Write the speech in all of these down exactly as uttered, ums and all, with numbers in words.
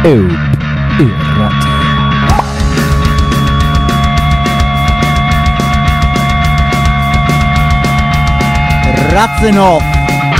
Eup Irratia. Ratzenov.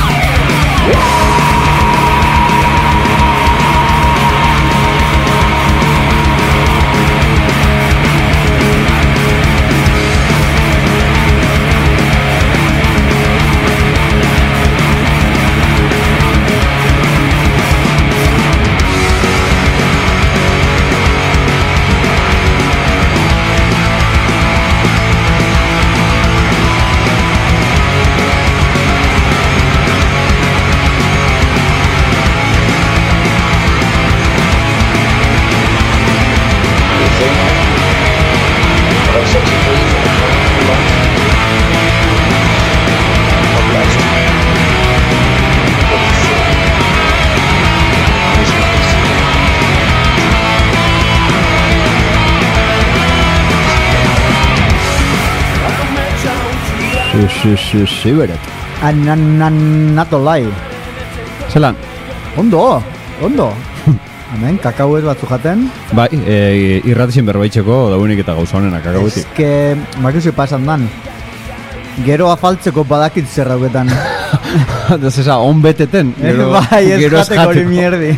Ziberet. Ananatolai. Zelan? Ondo, ondo. Hemen, kakauez batzu jaten. Bai, e, irratixen berbaitzeko dauenik eta gauza honenak kakauetik. Ez que, makizu pasan dan. Gero afaltzeko badakit zer hauketan. Ez esa, on beteten. Gero, bai, ez gero jateko hori mierdi.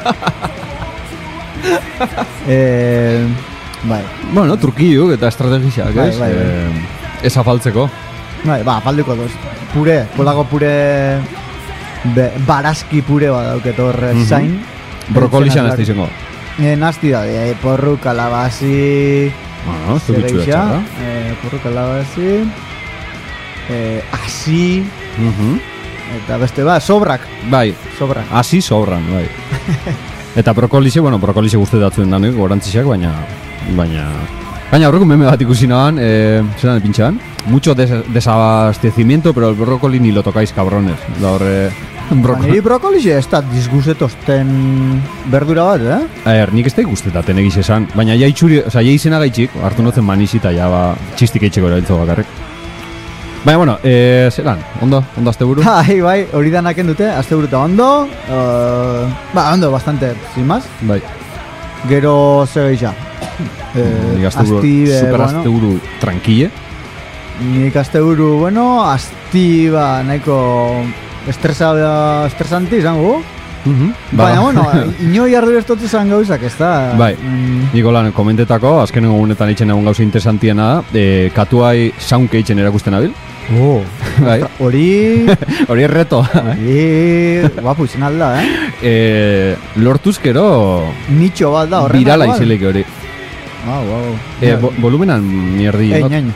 eh, bai. Bueno, trukiuk eta estrategizak, Bai, ez? bai, bai. Eh, ez afaltzeko. Bai, ba, afaldeko doz. Pure, polago pure... Be, barazki pure badauket hor mm-hmm. zain. Brokolixan ez da izango. Eh, Nasti da, eh, porru, kalabazi... Bueno, ez du bitxu etxarra. Eh, porru, kalabazi... Eh, asi... Uh-huh. Eta beste, ba, sobrak. Bai, Sobrak. hasi sobran, bai. Eta brokolixe, bueno, brokolixe guzti datzuen danik, gorantzixak, baina... Baina... Baina horreko meme bat ikusi nahan, eh, zelan epintxan? Mucho des desabastecimiento, pero el brócoli ni lo tocáis, cabrones. Da horre... Niri brokolixe ez da disgustetosten berdura bat, eh? Er, nik ez da ikustetaten egiz esan, baina ja itxuri, oza, ja izena gaitxik, hartu notzen manizita, ja, ba, txistik eitxeko erabiltzo bakarrik. Baina, bueno, eh, zelan, ondo, ondo azte buru? Bai, bai, hori danaken dute, azte buru eta ondo, uh, ba, ondo, bastante, sin más. Bai. Gero, ze geisha. Eh, nik azte buru, asti, super bueno, azte buru tranquille. nik azte buru, bueno, asti, ba, nahiko estresa, estresanti izango. Uh-huh. Baina, bueno, inoi ardu estotu zan gauzak, ez da? Bai, mm. Nikolan komentetako, azkenengo gunetan itxen egun gauza interesantiena da, e, katuai soundke itxen erakusten abil. Oh, Bai. Hori... Hori erreto. Hori... Guapu izan alda, eh? E, lortuzkero Nitxo bat da, horren. virala izilik hori. Wow, wow. E, bo, volumenan mierdi. Ein, ein.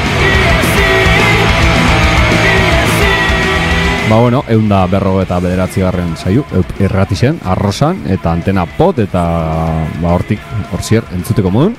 Ba, bueno, eunda berro eta bederatzi garren zaiu, irratixen, arrosan, eta antena pot, eta ba, hortik, horzier, entzuteko modun.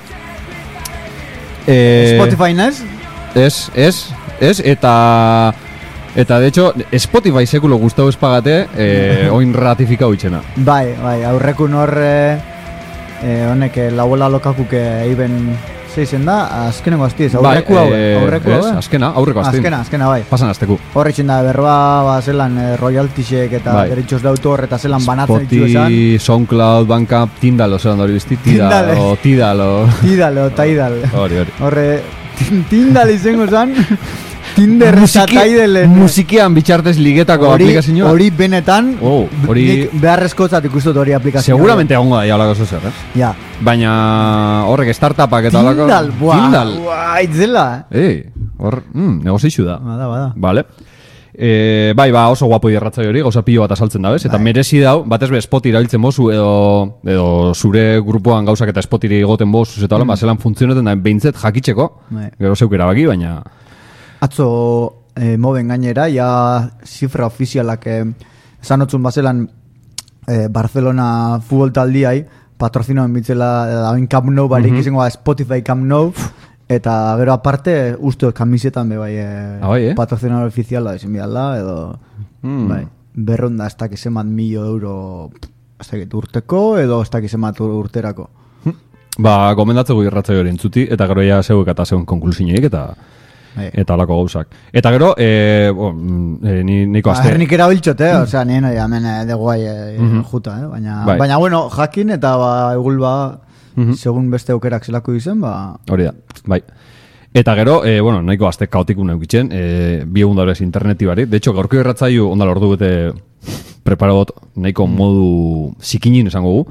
E, Spotify nez? Ez, ez, ez, eta... Eta, de hecho, Spotify sekulo gustau espagate, eh, oin ratifikau itxena. Bai, bai, aurrekun hor... Eh, honek, lauela lokakuke eiben... Zeizen da, azkenengo aztiz, aurreku hau, eh, aurreku hau, ez, azkena, aurreko aztin. Azkena, azkena, bai. Pasan azteku. Horretxen da, berba, ba, zelan, eh, royaltisek eta Bai. derechos de autor eta zelan banatzen ditu esan. Spotify, SoundCloud, Bandcamp, Tindalo, zelan hori bizti, Tidalo, Tidalo. Tidalo, Tidal. Hori, hori. Horre, Tindal izango zan, Tinder eta Tidalen. Musikian bitxartez ligetako aplikazioa. Hori benetan, Oh, hori... nik beharrezkotzat ikustot hori aplikazioa. Seguramente egongo da, jaulako zozer, eh? Ja. Baina horrek startupak eta holako... Tindal, buah, Tindal. buah, itzela. Ei, hor, mm, negozeixu da. Bada, bada. Vale. E, bai, ba, oso guapo irratzai hori, gauza pilo bat azaltzen da, bez? Eta Bai. merezi dau, batez be Spotify erabiltzen bozu edo, edo zure grupoan gauzak eta Spotify egoten bozu eta hola, mm. ba, zelan funtzionetan da, behintzet jakitzeko, Bai. gero zeuk erabaki, baina... Atzo eh, moben gainera, ja zifra ofizialak eh, zanotzun bazelan eh, Barcelona futbol taldiai, patrozinoen bitzela, da ben Camp Nou barik mm-hmm. izango da Spotify Camp Nou, eta gero aparte, uste kamisetan be bai, eh, ah, bai eh? patrozinador ofiziala izan bidala, edo mm. bai, berronda ez dakiz emat milio euro ez dakit urteko, edo ez dakiz emat urterako. Ba, gomendatzeko irratzai hori entzuti, eta gero ja zeuek eta zeuen konklusiñoik, eta... Bai. Eta alako gauzak. Eta gero, e, bo, e, ni, niko Ba, azte... hernik erabiltzot, eh? Osea, nien hemen de guai eh, Mhm. juta, eh? Baina, Bai. baina bueno, jakin eta ba, egul ba, Mhm. segun beste aukerak zelako izen, ba... Hori da, bai. Eta gero, e, bueno, nahiko azte kaotiku neukitzen, e, bi egun daurez interneti bari. De hecho, gaurko irratzaiu ondala ordu bete preparagot nahiko modu zikinin esango gu.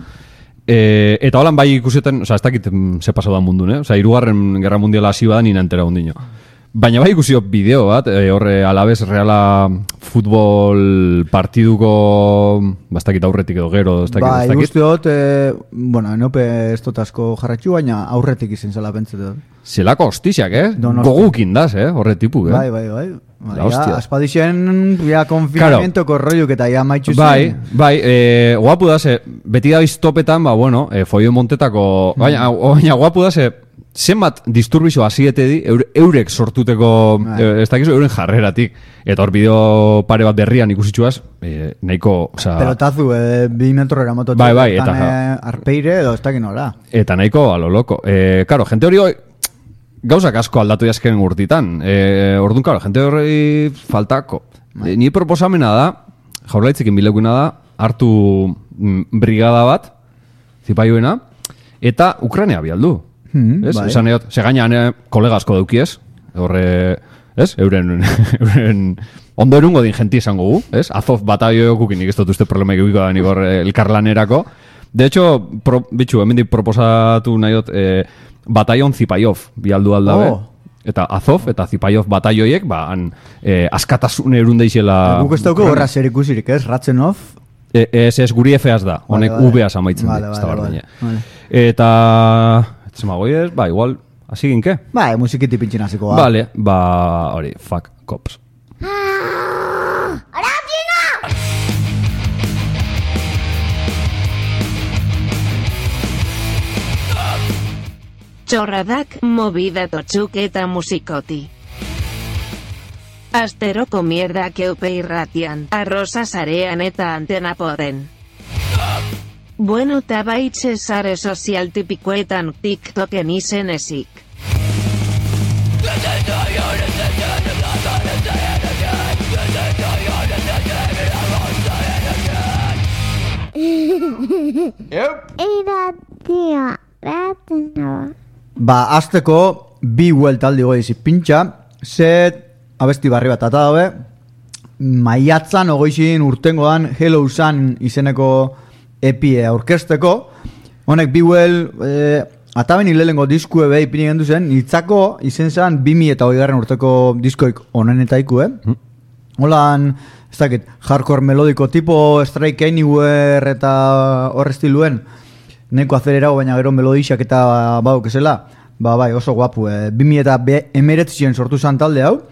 E, eta holan bai ikuseten, oza, ez dakit mm, ze pasau da mundun, eh? Oza, irugarren gerra mundiala hasi badan nina entera hundino. Baina bai ikusio bideo bat, e, horre alabez reala futbol partiduko, bastakit aurretik edo gero, ez dakit, Ba, ez dakit. iguste dut, eh, bueno, enope ez dut asko jarratxu, baina aurretik izen zela pentset dut. Zelako hostiziak, eh? Donosti. Gogukin daz, eh? Horre tipu, eh? Bai, bai, bai. Ba, La hostia. ja, aspadixen, ja, konfinamientoko rollo, eta ja maitxu zen. Bai, bai, e, guapu da, ze, beti da topetan, ba, bueno, e, foio montetako, baina, baina guapu da, ze, zenbat disturbizio hasiete di, eure, eurek sortuteko, Bai. e, ez dakizu, euren jarreratik, eta hor bideo pare bat berrian ikusitxuaz, e, nahiko, oza, Pelotazu, eh, bi metro eramototu. Bai, bai, eta- eh, arpeire edo ez dakin ora. eta nahiko a lo loko. E, karo, jente hori hoi, gauzak asko aldatu jasken urtitan. E, orduan, karo, jente hori faltako. E, ni proposamena da, jaurlaitzekin bilekuina da, hartu mm, brigada bat, zipaioena, eta Ukraina bialdu. Hmm, Ez? bai. Esan egot, ze gaina ane kolega asko daukiez, horre, ez? Euren, euren ondo erungo din jenti esango gu, ez? Azov bataio kukin nik ez dut uste problema egiko da nik hor eh, elkarlanerako. De hecho, pro, bitxu, hemendik proposatu nahi dut, eh, bataion Zipaiov bialdu aldabe. Oh. Eta Azov eta Zipaiov bataioiek, ba, han, eh, askatasun erun deixela... Guk ez dauko horra zer ikusirik, ez? Ratzenov. E, ez ez guri F-az da, honek Vale, vale. V-az amaitzen Vale, da, ez vale, da vale, berdina. vale. Eta, etzema goi ez, ba, igual, hasi ginke? Ba, musikiti pintxin hasiko ba. Vale, ba, hori, fuck cops. Txorradak, movida totxuk eta musikoti. Asteroko mierdak eupe irratian, arroza sarean eta antena poden. Bueno, tabaitxe sare sozial tipikoetan TikToken izen ezik. Iratia, ratzenova. Ba, azteko bi hueltaldi goizi pintxa, zet abesti barri bat ata dabe, maiatzan ogoizin urtengoan Hello Sun izeneko epie aurkesteko, honek bi huel, e, ataben hilelengo diskue behi pini gendu zen, itzako izen zen bimi eta hoigarren urteko diskoik onenetaiku, eh? Holan, ez dakit, hardcore melodiko tipo Strike Anywhere eta hor estiluen, neko azelerau baina gero melodixak eta bauk esela, ba bai oso guapu, e, bimi eta emeretzien sortu zan talde hau,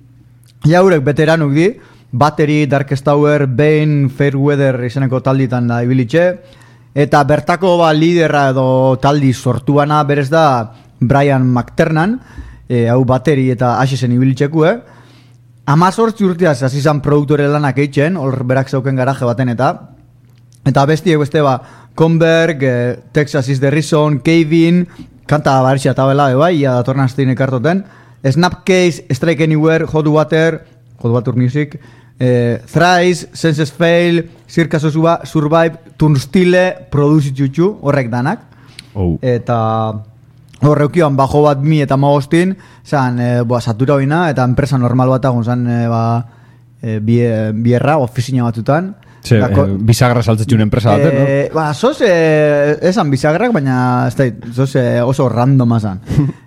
jaurek veteranuk di, Battery, Darkest Tower, Bane, Fairweather izeneko talditan da ibilitxe, eta bertako ba lidera edo taldi sortuana berez da Brian McTernan, e, hau Battery eta Ashesen ibilitxeku, eh? Amazortzi urteaz hasi zan produktore lanak eitzen, hor berak zeuken garaje baten eta, eta bestiek beste ba, Conberg, eh, Texas is the Reason, Kevin, kanta baritxea eta bela, bai, ia datorna aztein ekartoten, Snapcase, Strike Anywhere, Hot Water, Hot Water Music, eh, Thrice, Senses Fail, Circus Suba, Survive, Turnstile, Produce Txutxu, horrek danak. Oh. Eta horreukioan bajo bat mi eta magostin, zan, e, boa, satura hoina, eta enpresa normal bat agun, zan, e, ba, e, bie, bierra, ofizina batutan. Ze, Eta ko- eh, bisagra saltzetxun enpresa baten, no? Eh, ba, zoz, eh, esan bizagrak, baina ez da, zoz eh, oso randoma zan.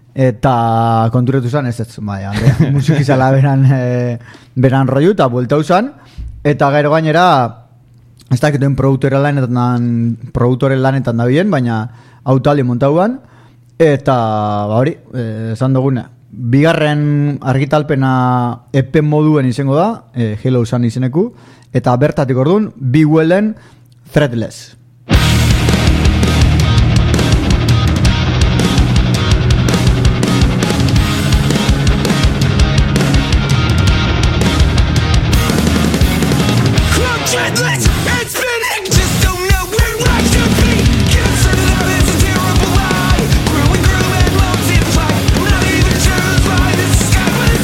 Eta konturetu zan, ez ez, bai, hande, musikizala beran, eh, beran roiu, eta bueltau zan, eta gero gainera, ez da, ketuen produktore lanetan, produktore lanetan da bien, baina autaldi montauan, eta, ba hori, eh, esan duguna, bigarren argitalpena epe moduen izango da, eh, Hello Sun izeneku, eta bertatik orduan, Be Wellen Threadless. Dreadless and spinning, just don't know where life should be. Cancer love is a terrible lie. Growing, grew and loves in flight. Not even sure who's right. This sky was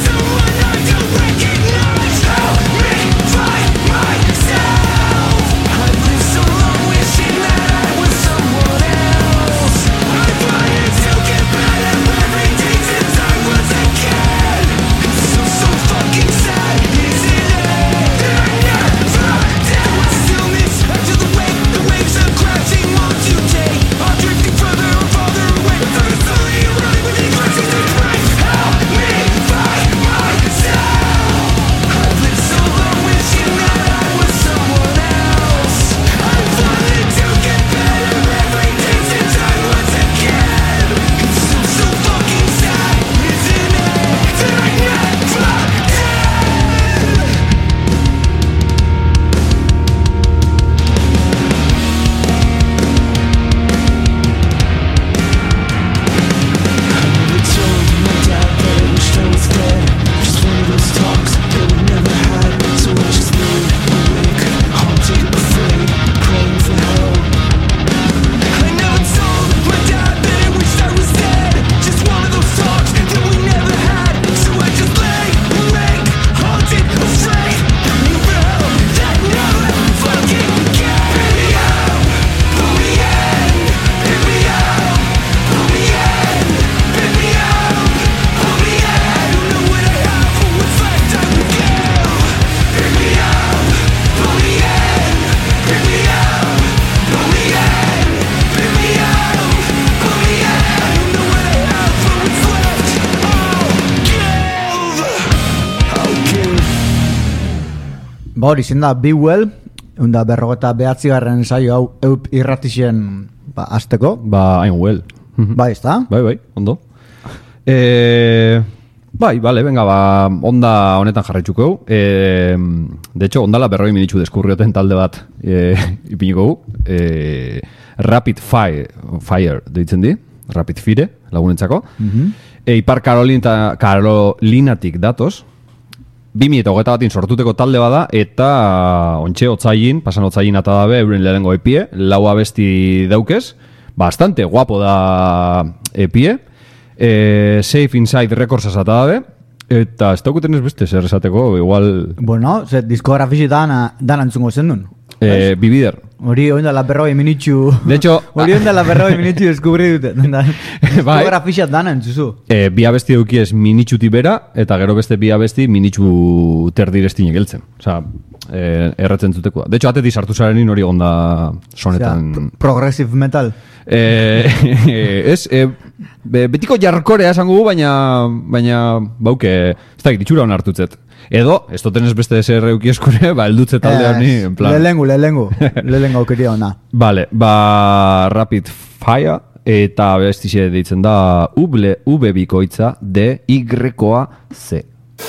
Ba hori, zen da, Be Well, unda berrogeta behatzigarren saio hau eup irratixen ba, azteko. Ba, I'm well. Bai, ez da? Bai, bai, ondo. E, bai, bale, venga, ba, onda honetan jarraitzuko. E, de hecho, ondala berroi minitzu deskurrioten talde bat e, ipiniko gu. E, Rapid Fire, Fire deitzen di, Rapid Fire, lagunentzako. Mm-hmm. E, Ipar Karolina, Karolinatik datoz. bi mila hogeita batin sortuteko talde bada, eta ontxe otzailin, pasan otzailin ata dabe, euren lehenengo epie, lau abesti daukez, bastante guapo da epie, e, Safe Inside Records ata dabe, eta ez daukuten ez beste zer esateko, igual... Bueno, ze diskografisi dana, dana entzungo zen duen. E, Bibider. Hori oinda la berroi minitxu... De hecho... Hori oinda la berroi minitxu deskubri dute. Diskografisia dana entzuzu. E, bi abesti eukiez minitxuti bera, eta gero beste bi abesti minitxu terdirestinek heltzen. Osa, e, erretzen zutekoa. De hecho, atetik sartu zarenin hori onda sonetan... Osea, progressive metal. E, ez, e, be, betiko jarkorea esango gu, baina, baina bauke, ez da, ditxura hon hartutzet. Edo, ez dotenez beste zer euki eskure, ba, eldutze talde honi, en plan... Lehengu, lehengu, lehengu aukeria hona. Vale, ba, Rapid Fire, eta bestixe deitzen da uble, ube bikoitza, de, y-a, c.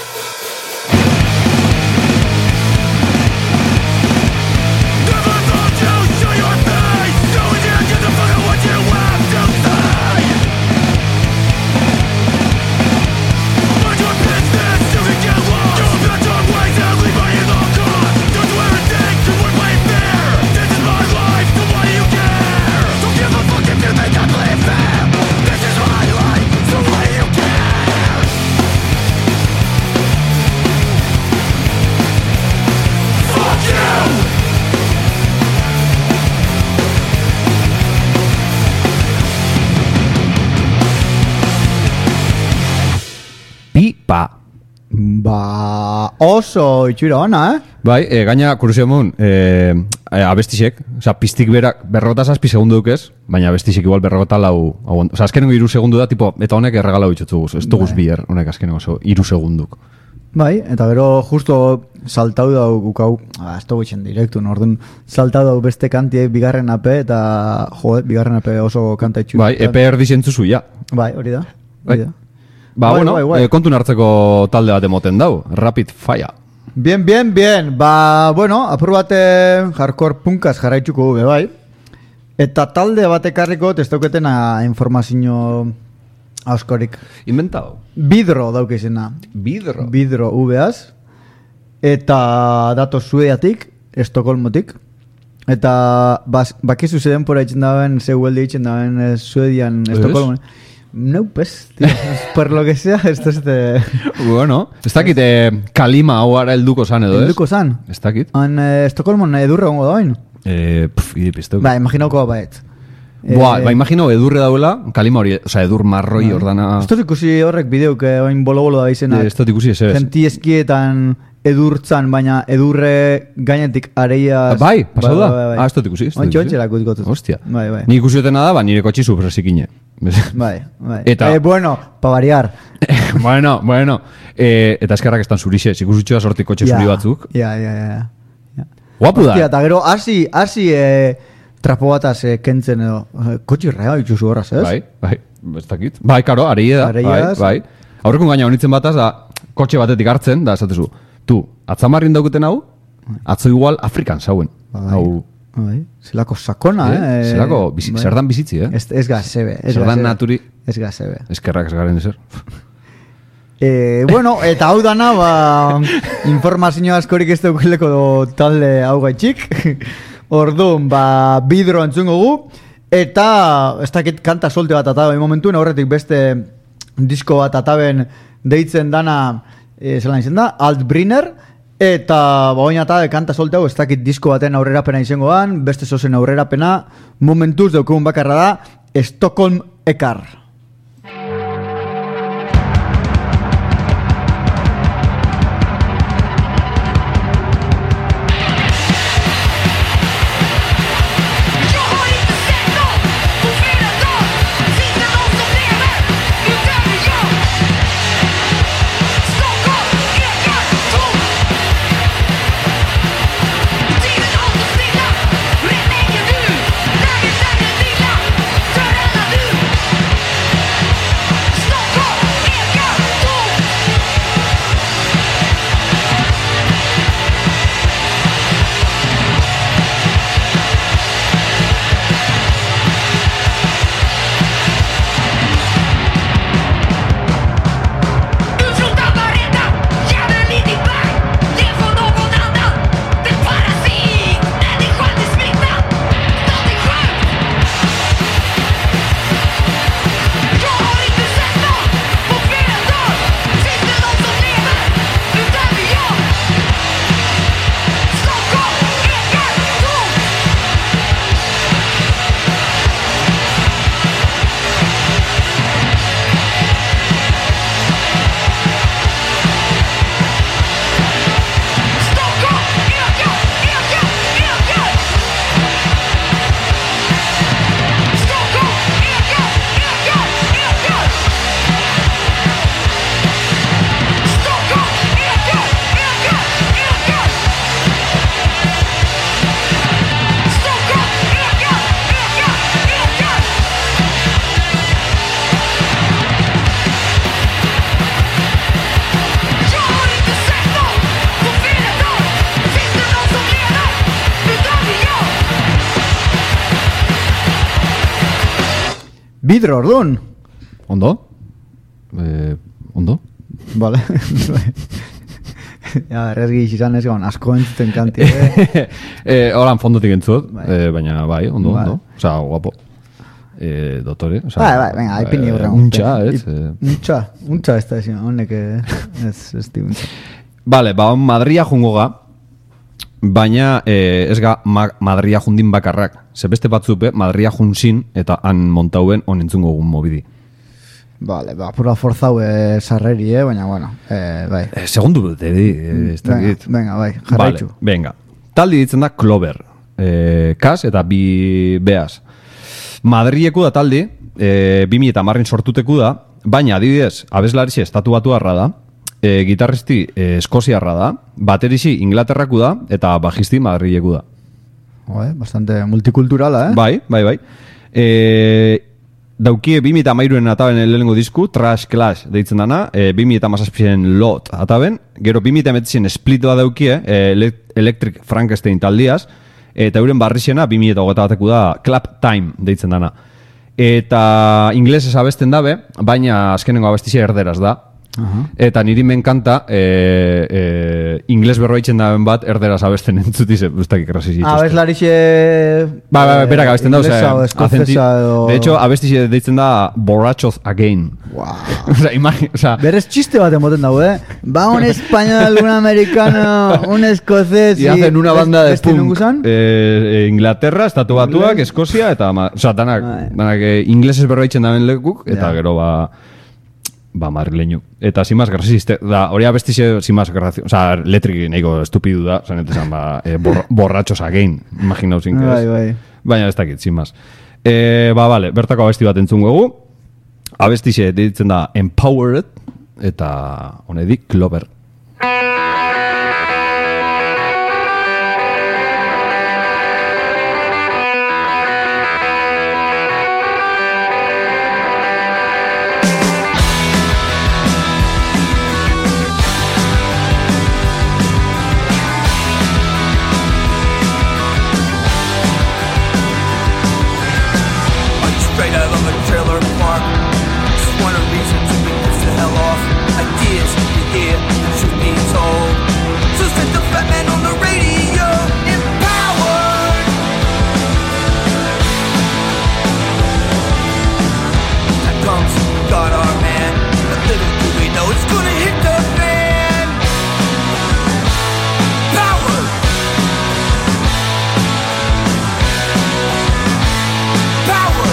Pipa. Ba, oso itxura ona, eh? Bai, e, gaina, kurusio mun, e, e, abestixek, oza, piztik berak berrogota zazpi segundu dukez, baina abestixek igual berrogota lau, oza, azkenengo iru segundu da, tipo, eta honek erregalau itxotzuguz, ez duguz bier, honek azkenengo, so, iru segunduk. Bai, eta gero justo saltau dau gukau, ah, ez dugu itxen direktu, orduan saltau dau beste kantiek bigarren ape, eta jo, bigarren ape oso kanta itxu. Bai, epe erdi zentzuzu, ja. Bai, hori da. Bai. Hori da. Ba, Bai, bueno, bai, bai. E, kontun hartzeko talde bat emoten dau, Rapid Fire. Bien, bien, bien. Ba, bueno, apur bate hardcore punkaz jarraitzuko gube, bai. Eta talde bat ekarriko, testauketena informazio askorik. Inventado. Bidro dauk izena. Bidro. Bidro ubeaz. Eta dato Suediatik, Estokolmotik. Eta bas, bakizu zeden pora itxen daben, zeuelde itxen daben eh, Suedian, Estokolmo. No, pues, tío, por lo que sea, esto es de... Bueno, ez dakit eh, kalima hau ara helduko zan edo, ez? Helduko zan. Ez dakit. Han eh, Estokolmon edurre gongo daoin. Eh, pff, idipizteu. Ba, imaginauko baet. Boa, ba, imagino edurre dauela, kalima hori, oza, edur marroi Bai. ordana... Esto ikusi horrek bideok, eh, oin bolo-bolo da izenak. Ez dut ikusi, ez ez. Genti eskietan edurtzan, baina edurre gainetik areiaz... Bai, pasau da? Bai, bai, bai. Ah, ez dut ikusi, ez dut Ontxe, ikusi. ontxe lakut Hostia. Bai, bai. Ni ikusiotena da, ba, nire kotxi supresikine. Bai, bai. Eta- Eh, bueno, pa variar. bueno, bueno. E, eta eskerrak estan zurixez, ikusutxoa sorti kotxe zuri batzuk. Ja, ja, ja. ja. Guapu da. Hostia, eta gero, hasi, hasi eh, trapo bataz eh, kentzen edo. Eh, Kotxi rea itxuzu horraz, ez? Bai, bai, ez dakit. Bai, karo, areie da. Areiaz. Bai, bai. Aurrekun gaina honitzen bataz, da, kotxe batetik hartzen, da, esatezu, tu, atzamarrin dauketen hau, atzo igual Afrikan zauen. Bai. Hau, Bai, zelako sakona, eh? eh? Zelako, bizi, bai. zerdan bizitzi, eh? Ez, ez gazebe. Ez Zerdan gazebe. naturi, Ez gazebe. eskerrak ez garen ezer. Eh, bueno, eta hau dana, ba, informazio askorik ez dukeleko talde hau gaitxik. Orduan, ba, bidro entzungo gu. Eta, ez dakit kanta solte bat ataben momentuen, aurretik beste disko bat ataben deitzen dana, eh, zelan izen da, Altbriner. Eta, ba, oin atabe kanta solte hau, ez dakit disko baten aurrerapena izangoan, beste zozen aurrerapena, momentuz daukegun bakarra da, Stockholm Ekar. Stockholm, Ekar, Tom. Bidro, ordun. Ondo? Eh, ondo? Vale. Ja, errezgi izan ez gauan, asko entzuten kanti, eh? eh, Horan fondotik entzut, Bai. eh, baina bai, ondo, Bai. ondo. Osa, guapo. Eh, dotore. Osa, Bai, bai, venga, ipini eh, horren. Untxa, ez? Eh. Untxa, untxa ez da ezin, honek eh, ez, ez di untxa. Vale, ba, Madria jungo ga, baina eh, ez ga ma Madria jundin bakarrak. Ze beste batzupe, Madria junzin eta han montauen on entzungo gun mobidi. Vale, ba, pura forzau eh, sarreri, eh, baina, bueno, eh, bai. Eh, segundu dute, eh, ez Venga, dakit. venga, bai, jarraitzu. Vale, venga. Taldi ditzen da Clover. Eh, kas eta bi beaz. Madrieku da taldi, eh, bi mila hamarren sortuteku da, baina adibidez, abeslarixe estatu batuarra da, eh, gitarristi eh, eskoziarra da, baterixi Inglaterraku da, eta bajisti Madrieku da. Oe, bastante multikulturala, eh? Bai, bai, bai. Eh, daukie bi mila hamairuren ataben lehenengo disku, Trash Clash deitzen dana, e, bi mila hamazazpien Lot ataben, gero bi mila hemeretzien Split bat daukie, e, Electric Frankenstein taldiaz, eta euren barrixena bi mila hogeita bateku da Clap Time deitzen dana. Eta inglesez abesten dabe, baina azkenengo abestizia erderaz da. Aha. Eta niri men kanta e, e, ingles berroitzen daben bat erderaz abesten entzuti ze, ustak ikrasi zituzte. Abeslarixe... Ba, ba, berak abesten da, inglesa o eskozesa edo... De hecho, abestixe deitzen da Borrachos Again. Wow. Osa, imagi, osa... Berez txiste bat emoten dago, eh? Va un español, un americano, un escocés... Y hacen una banda de beste punk. nungu zan? Eh, Inglaterra, Estatu Batuak, Inglés. Eskozia, eta... ma- Osa, danak, Bai. danak eh, ingleses berroitzen daben lekuk, eta Ja. gero ba... Ba, madrileño. Eta sin más graciste, da, hori abestixe sin más gracioso. O sea, letrik nahiko estupidu da, zan esan, ba, eh, bor, borrachos again, imaginau zinke Bai, ez. bai. Baina ez dakit, sin más. Eh, ba, vale, bertako abesti bat entzungo gu. Abestixe ditzen da Empowered, eta honedik Clover. I'm straight out of a trailer park. Just want a reason to be pissed the hell off. Ideas you hear, truth being told. So said the fat man on the radio. Empowered. That comes God our man. But little do we know it's gonna hit the fan. Power. Power.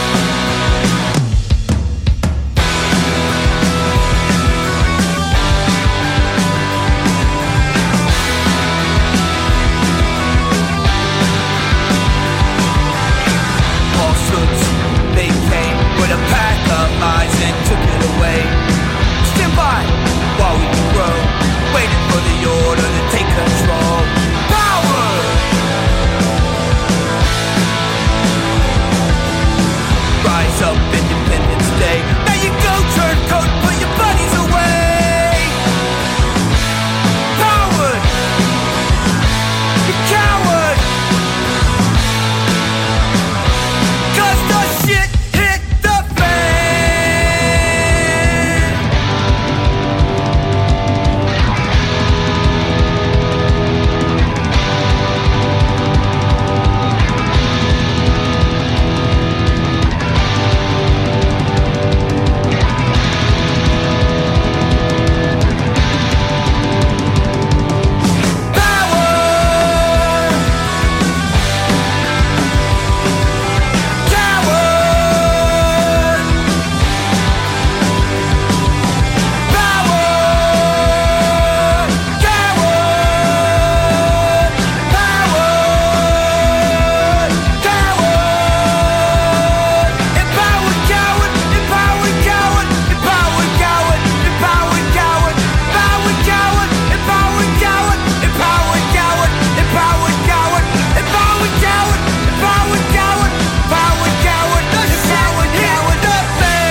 Falsehoods, they came with a pack of lies and took it away. Stand by while we grow, waiting for the order to take control. Power! Rise up, Independence Day. Now you go turn coat and put your buddies away. Coward! You coward! Cause the shit hit the fan. Power! Coward! Power! Coward! Power! Coward! Empowered coward! Empowered coward! Empowered coward! Empowered coward! Empowered coward! Empowered coward! Empowered coward! Empowered coward! Empowered coward! Empowered coward! Empowered coward! The coward coward! The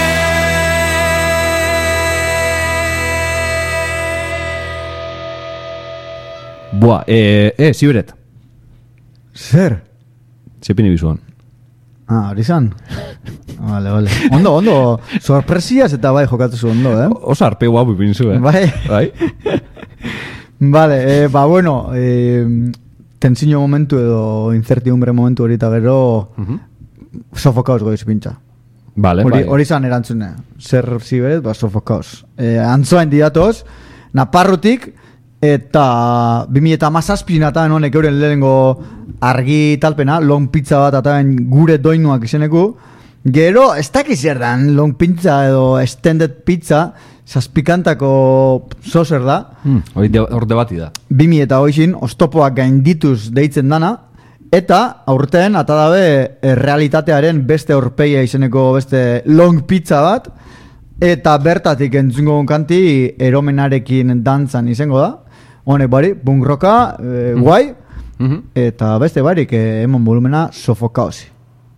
Buah, eh, eh, Siberet, Zer? zepini bizuan. Ah, hori zan? Vale, vale. Ondo, ondo, sorpresiaz eta bai jokatu zu ondo, eh? Oso arpe guapu ipinzu, eh? Bai. Bai. Vale, eh, ba, bueno, eh, tensiño momentu edo incertidumbre momentu hori eta gero Uh-huh. sofokaos goiz pintza. Vale, Hori, bai. hori zan erantzune. Zer zibet, ba, sofokaos. Eh, antzoain didatoz, Naparrutik, eta bi mila hamazazpin ataen honek euren lehenengo argi talpena, long pizza bat ataen gure doinuak izeneku. Gero, ez dakiz zer dan, long pizza edo extended pizza, zazpikantako zozer da. Hmm, hori de, hor debati da. bi mila eta hoixin, oztopoak gaindituz deitzen dana, eta aurten atadabe e, realitatearen beste aurpegia izeneko beste long pizza bat, eta bertatik entzungo kanti eromenarekin dantzan izango da. Honek bari, punk rocka, e, guai, Uh-huh. eta beste barik e, emon volumena sofokaozi.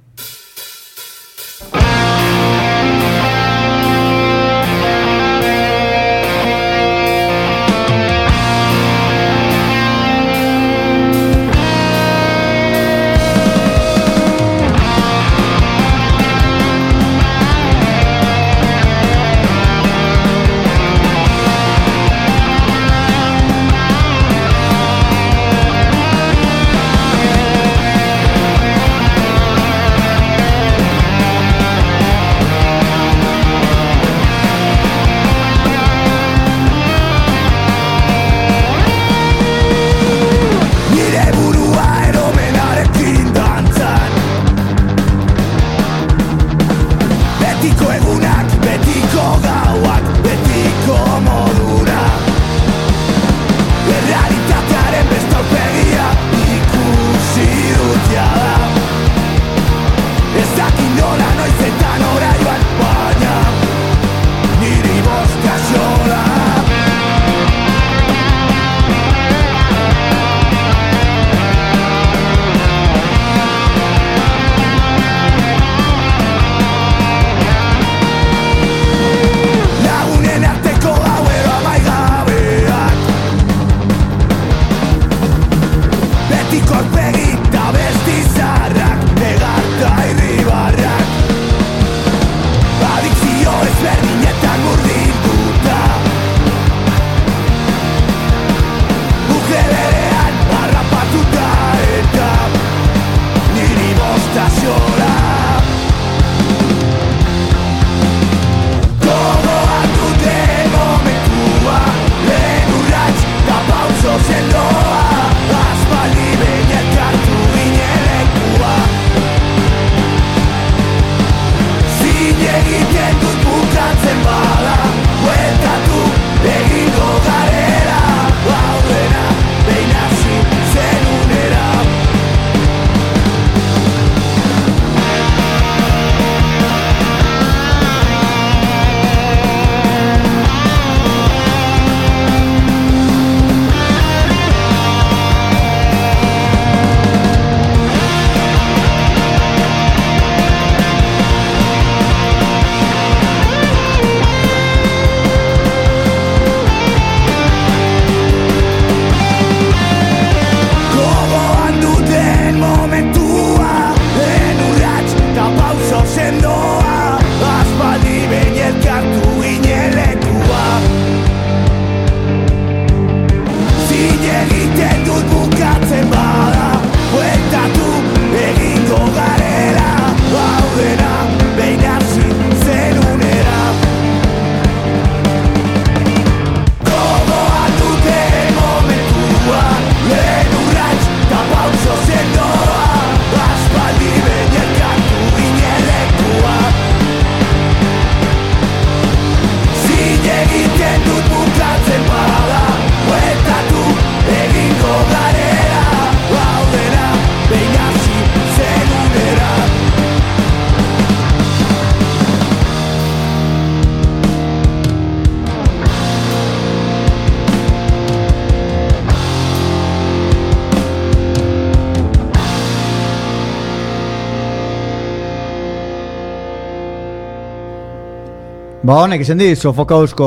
Ba, honek izan di, sofokauzko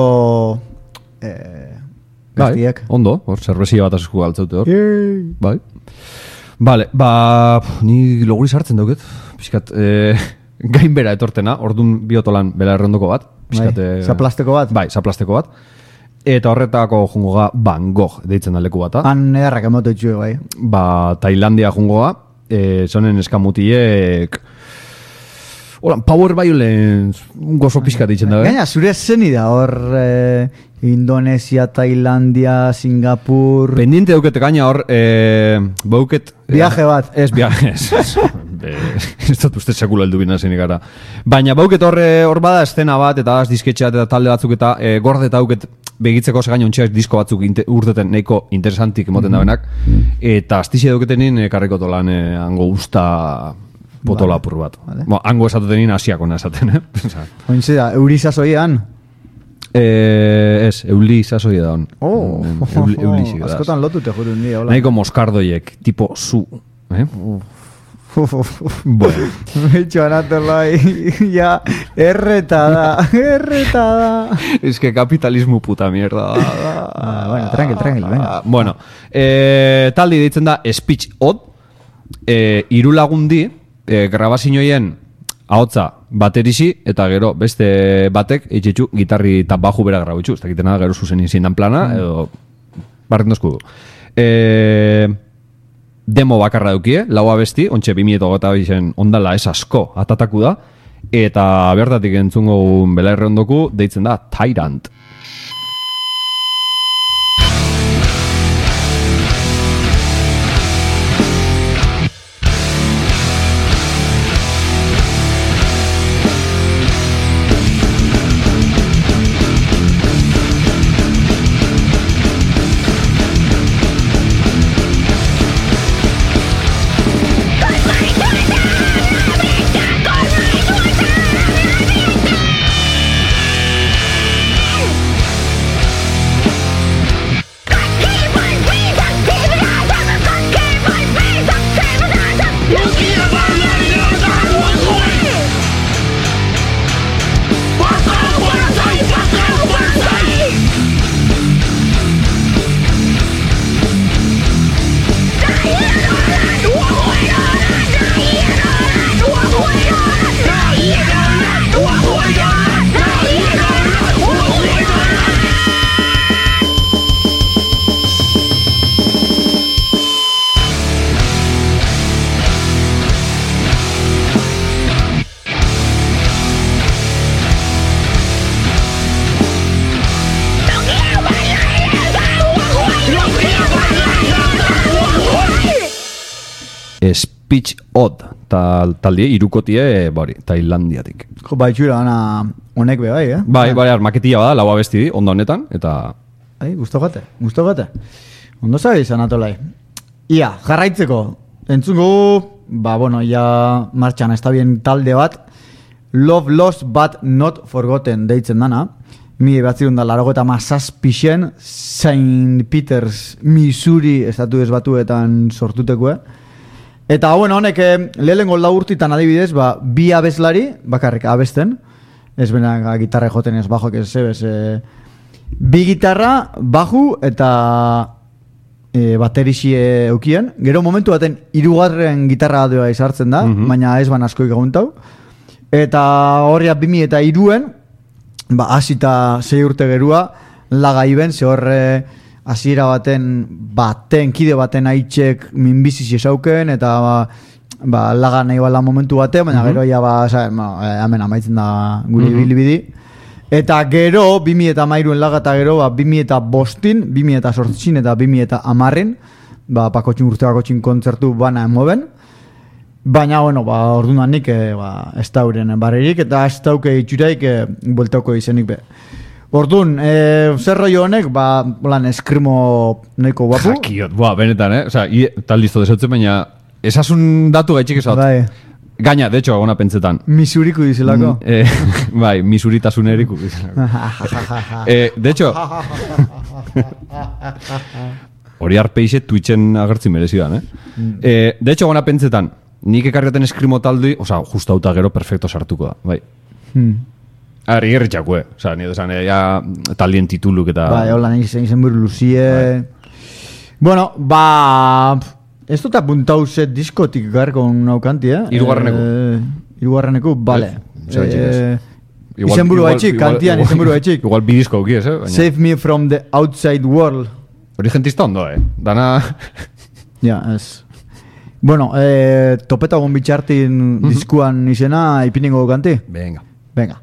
eh, gaztiek. Bai, ondo, hor, zerbezia bat asku galtzaute hor. Yay. Bai. Vale, ba, pf, ni loguri sartzen dauket. Piskat, eh, gainbera etortena, ordun biotolan bela errondoko bat. Bai, zaplasteko bat? Bai, zaplasteko bat. Eta horretako jungoa Van Gogh deitzen da leku bata. Han edarrak emoto itxue, bai. Ba, Tailandia jungoa, e, zonen eskamutiek... Hola, power violence, gozo pizka ditzen da, eh? Gaina, zure zeni da, hor... Eh, Indonesia, Tailandia, Singapur... Pendiente daukete gaina hor, eh, bauket... Viaje bat. Ez, viaje, ez. Ez dut uste sekula heldu bina zenik gara. Baina bauket hor, hor bada estena bat, eta az disketxeat eta talde batzuk eta e, gorde eta hauket begitzeko segaino ontxeak disko batzuk inte, urteten nahiko interesantik emoten mm -hmm. da benak. Eta astixe dauketenin e, karriko tolan e, hango usta potola apur bat. Vale. Bo, hango esatetenin asiakona esaten, eh? Ointze da, eurizazoian? Eh, ez, euli sasoi da hon. Oh, euli, euli da. Askotan lotute juru un dia, hola. Nahiko moskardoiek, tipo zu. Eh? Bueno. Bitxo anatolai, ja, erretada, erretada. Es que capitalismo puta mierda. Ah, bueno, tranquil, tranquil, venga. Bueno, eh, taldi deitzen da Speech Odd, eh, hiru lagundi, eh, grabazioien ahotza baterisi, eta gero beste batek eitxetxu gitarri eta baju bera grabitxu. Ez dakitena gero zuzen izindan plana, mm. edo barren dozku du. E, demo bakarra dukie, lau abesti, ontxe bi mila hogeita bizen ondala ez asko atataku da, eta bertatik entzungo bela errondoku deitzen da Tyrant. Speech Odd tal, taldi, irukotie, bari, Tailandiatik. Jo, bai, txura, ana, honek be bai, eh? Bai, bai, armaketia bada, lau abesti di, onda honetan, eta... Bai, guztogate, guztogate. Ondo zabiz, Anatolai. Ia, jarraitzeko, entzungo, ba, bueno, ja martxan, ez da bien talde bat, Love Lost But Not Forgotten deitzen dana, mi batzirun da, laro eta mazazpixen, Saint Peters, Missouri, estatu ez batuetan sortutekue. Eta, bueno, honek, lehenengo lau urtitan adibidez, ba, bi abeslari, bakarrik abesten, ez bena gitarra joten ez bajo, ez zebez, e, bi gitarra, baju eta e, baterixi eukien. Gero momentu baten hirugarren gitarra adoa izartzen da, mm-hmm. baina ez ban asko ikaguntau. Eta horria bimi eta iruen, ba, hasita sei urte gerua, laga iben, ze horre... hasiera baten, baten, kide baten haitxek minbiziz esauken, eta ba, ba, laga nahi bala momentu batean, baina uh-huh. gero ja ba, sa, ba, hemen amaitzen da guri uh-huh. bilibidi. Eta gero, bimi eta mairuen laga eta gero, ba, bimi eta bostin, bimi eta sortzin eta bimi eta amarrin, ba, pakotxin urte bakotxin kontzertu bana emoben. Baina, bueno, ba, orduan nik, e, ba, ez dauren barririk, eta ez dauke itxuraik, e, bueltauko izenik be. Orduan, e, zer rollo honek, ba, bolan, eskrimo nahiko guapu. Jakiot, boa, benetan, eh? Osa, tal listo desautzen, baina esasun datu gaitxik esat. Bai. Gaina, de hecho, agona pentsetan. Misuriku dizelako. Mm, eh, bai, misuritasuneriku dizelako. eh, de hecho, hori arpeixe Twitchen agertzi merezidan, eh? Mm. eh? De hecho, agona pentsetan, nik ekarrioten eskrimo taldi, osa, justa auta gero perfecto sartuko da, bai. Hmm. Ari gerritxakue, oza, nire esan, ja, taldien tituluk eta... Bai, hola, izen, izen buru luzie... Bai. Bueno, ba... Ez dut apuntau set diskotik garko naukanti, eh? Hirugarreneko. Eh, Hirugarreneko, bale. Zer baitxik ez? Eh, Izenburu baitxik, kantian izenburu baitxik. Igual bi disko auki ez, eh? Baina- Save me from the outside world. Hori gentista ondo, eh? Dana... Ja, ez. Bueno, eh, topeta gon bitxartin diskuan izena ipiniko kanti? Venga. Venga.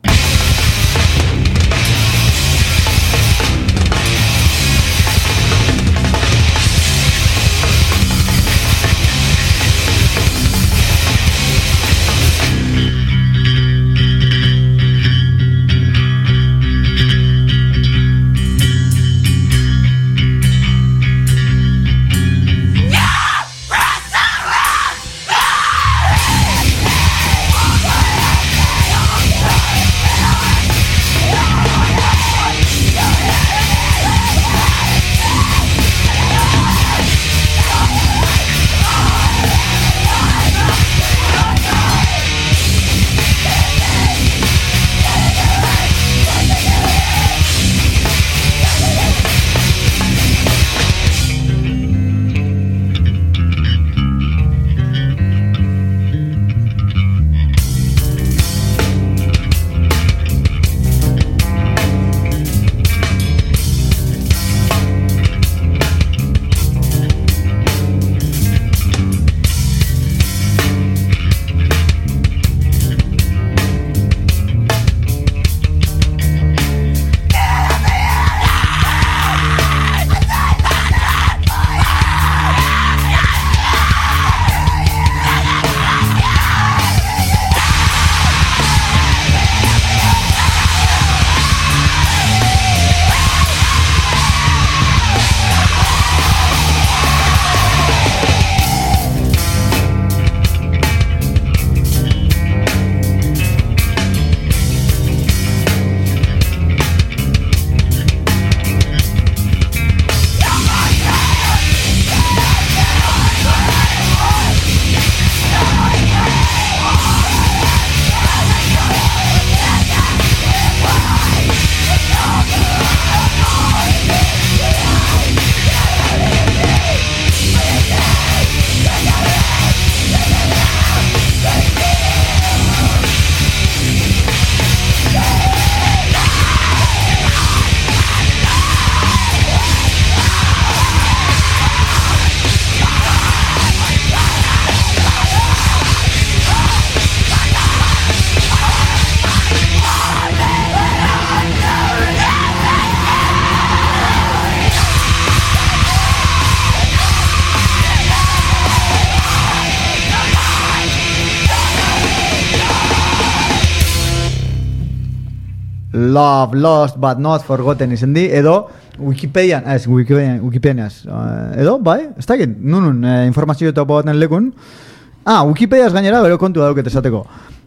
Love, Lost, but not forgotten izen di, edo Wikipedian, ez, Wikipedian, Wikipedianaz, uh, edo, bai, ez dakit, nunun, eh, informazio eta baten lekun. Ah, Wikipediaz gainera, bero kontu dauket esateko.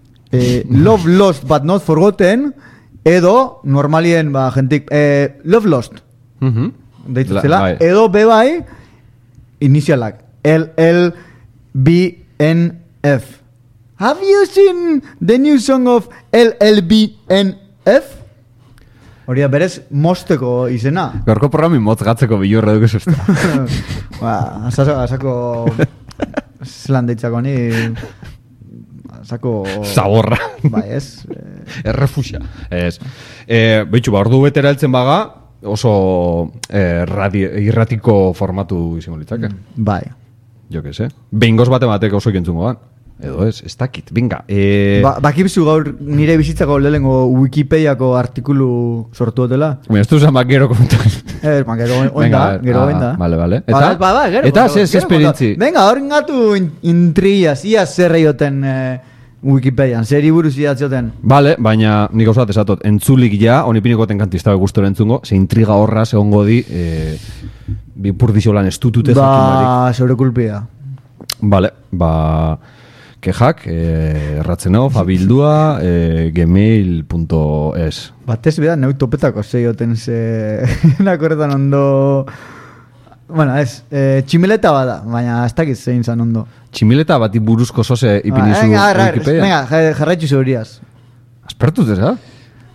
Eh, love, Lost, but not forgotten, edo, normalien, ba, jentik, eh, Love, Lost, Mhm. deitu La- zela, bai. edo bebai, inizialak, L L B N F. Have you seen the new song of L L B N F? Hori da berez mosteko izena. Gaurko programin motz gatzeko bilurra dugu zuzta. Ba, asako, asako zelan deitzako ni asako Zaborra. Bai, ez. Eh, Errefusia. Ez. E, Beitxu, ba, ordu betera heltzen baga, oso eh, radio, irratiko formatu izango litzake. bai. Jo que sé. Behingoz bate batek oso ikentzungo ban. Edo ez, ez dakit. Binga. E... Ba, bakibizu gaur nire bizitzako lehengo Wikipediako artikulu sortu dutela. Baina, ez du zan gero komentaren. Eh, man, gero oin Venga, a da, ver. gero Ah, oin da. vale, vale. Ba, Eta? ba, ba, gero, Eta, gero, ze- ze gero, esperientzi? Venga, hor ingatu in, intriaz, ia zer reioten eh, Wikipedian, zer iburuz idatzioten. Vale, baina nik gauzat esatot, entzulik ja, onipinikoten kantiztabe guztora entzungo, ze intriga horra segongo di, e, bi purdixo lan estutute jakin Ba, zeure kulpia. Vale, ba, kejak, eh, erratzen hau, fabildua, eh, gmail punto es. Batez beda, neu topetako zeioten ze... Nakorretan ondo... Bueno, ez, eh, tximeleta bada, baina ez dakit zein zan ondo. Tximileta bati buruzko zoze ipinizu venga, arra, Wikipedia. venga, ja- jarraitzu zeuriaz. Aspertuz desa?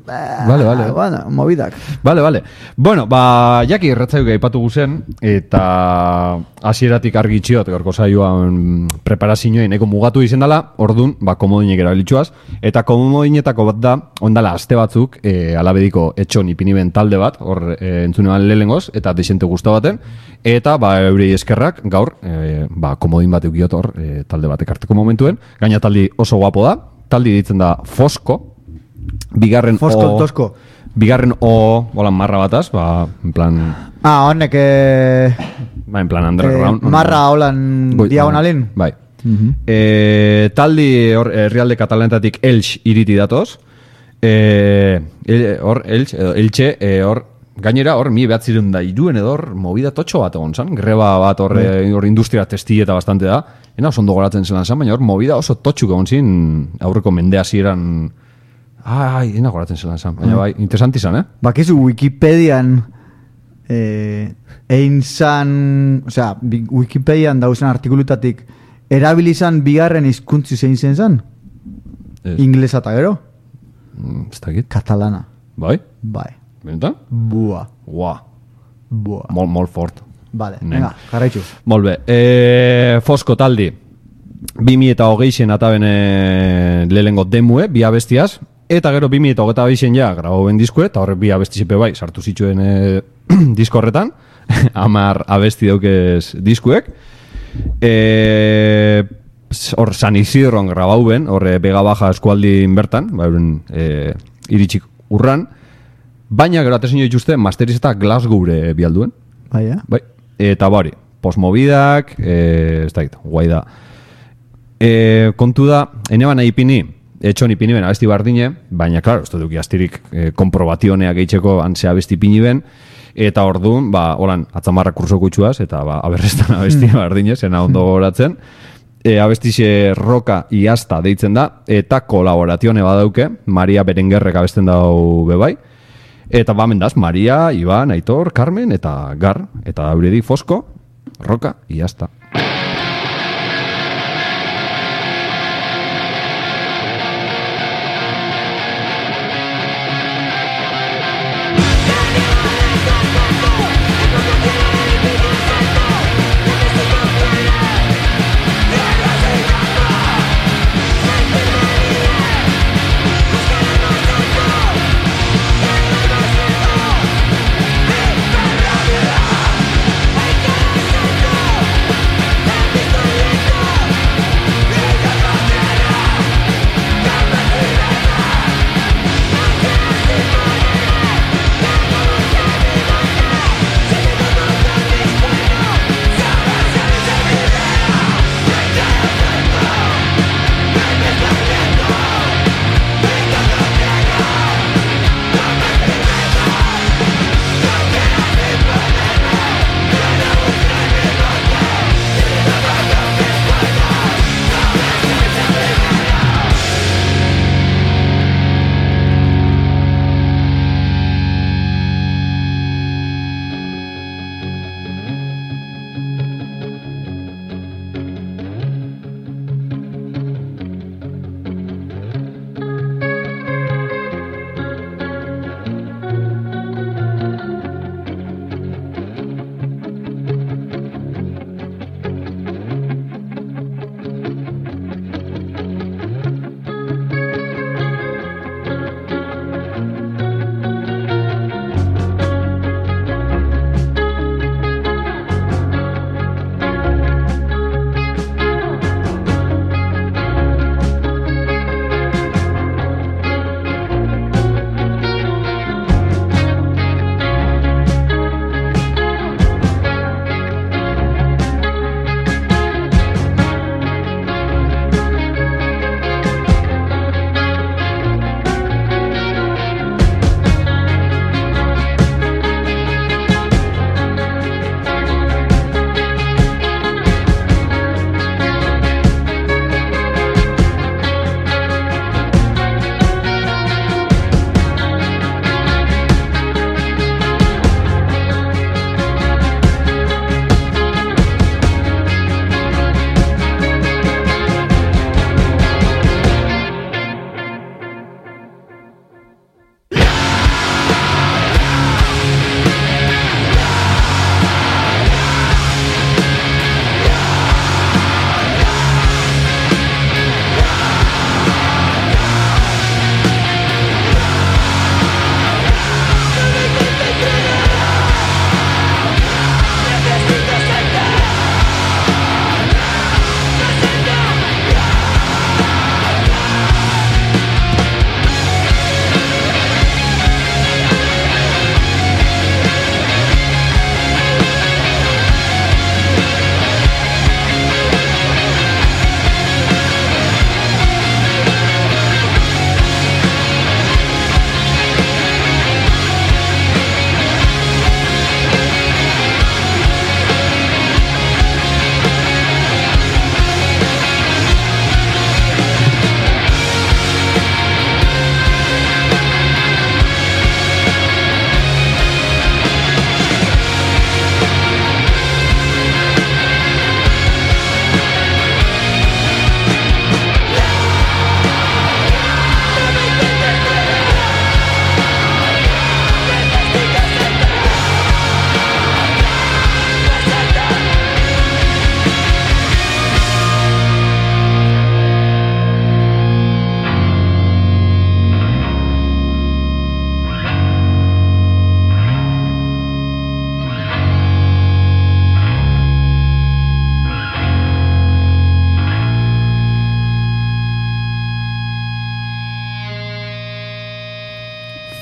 Vale, vale. Bueno, movidak. Vale, vale. Bueno, ba, jaki erratzaiuk aipatu guzen, eta hasieratik argi txiot, gorko saioan preparazioen eko mugatu izen dela, ordun, ba, komodinek erabilitzuaz, eta komodinetako bat da, ondala aste batzuk, e, alabediko etxon ipiniben talde bat, hor e, entzunean lehengoz, eta desente guzta baten, eta, ba, eurei eskerrak, gaur, e, ba, komodin bat eukiot hor, e, talde bat ekarteko momentuen, gaina taldi oso guapo da, taldi ditzen da Fosco, bigarren Fosco o... Tosco. Bigarren o, hola, marra bataz, ba, en plan... Ah, honek, eh, Ba, en plan underground. eh, marra holan Bai, diagonalin. Bai. Eh, taldi hor herrialde katalanetatik Elx iriti datoz. Eh, el- hor Elx edo Elche eh, hor gainera hor mi behatziren da iruen edo hor movida totxo bat egon zan. Greba bat hor, eh, hor industria testieta bastante da. Ena oso ondo goratzen zelan zan, baina hor movida oso totxuk egon zin aurreko mende hasieran. Ai, ena goratzen zelan zan. Baina bai, interesanti zan, eh? Bakizu Wikipedian eh, egin zan, osea, bi- Wikipedian dauzen artikulutatik erabilizan bigarren hizkuntzi zein zen zan? Ez. Inglesa eta gero? Mm, Ez dakit. Katalana. Bai? Bai. Benetan? Bua. Ua. Bua. Mol, mol fort. Vale, Nen. venga, jarraitzu. Molt bé. E, Fosco taldi. Bimi eta hogeixen ataben e, lehengo demue, bi abestiaz. Eta gero bimi eta hogeita beixen ja grabo ben diskue, eta horrek bi abestizipe bai, sartu zituen e, disko horretan. Amar abesti daukez diskuek. E, hor San Isidroan grabau ben, hor e, Bega Baja eskualdin bertan, ba, euren e, iritsik urran. Baina gero atesin dituzte masteriz eta Glasgow-re bialduen. Bai, eh? Bai, eta bari, postmobidak, e, ez dakit, guai da. E, kontu da, ene bana ipini, etxon ipini ben abesti bardine, baina, klaro, ez duki astirik e, komprobationeak eitzeko antzea abesti ipini ben, eta orduan, ba, holan, atzamarra kursoko itxuaz, eta ba, aberrestan abesti bardine, zena ondo goratzen. E, abestixe roka iazta deitzen da, eta kolaboratione badauke, Maria Berengerrek abesten dau bebai, eta bamendaz, Maria, Iban, Aitor, Carmen, eta Gar, eta euredi Fosco, roka, iazta. Hey,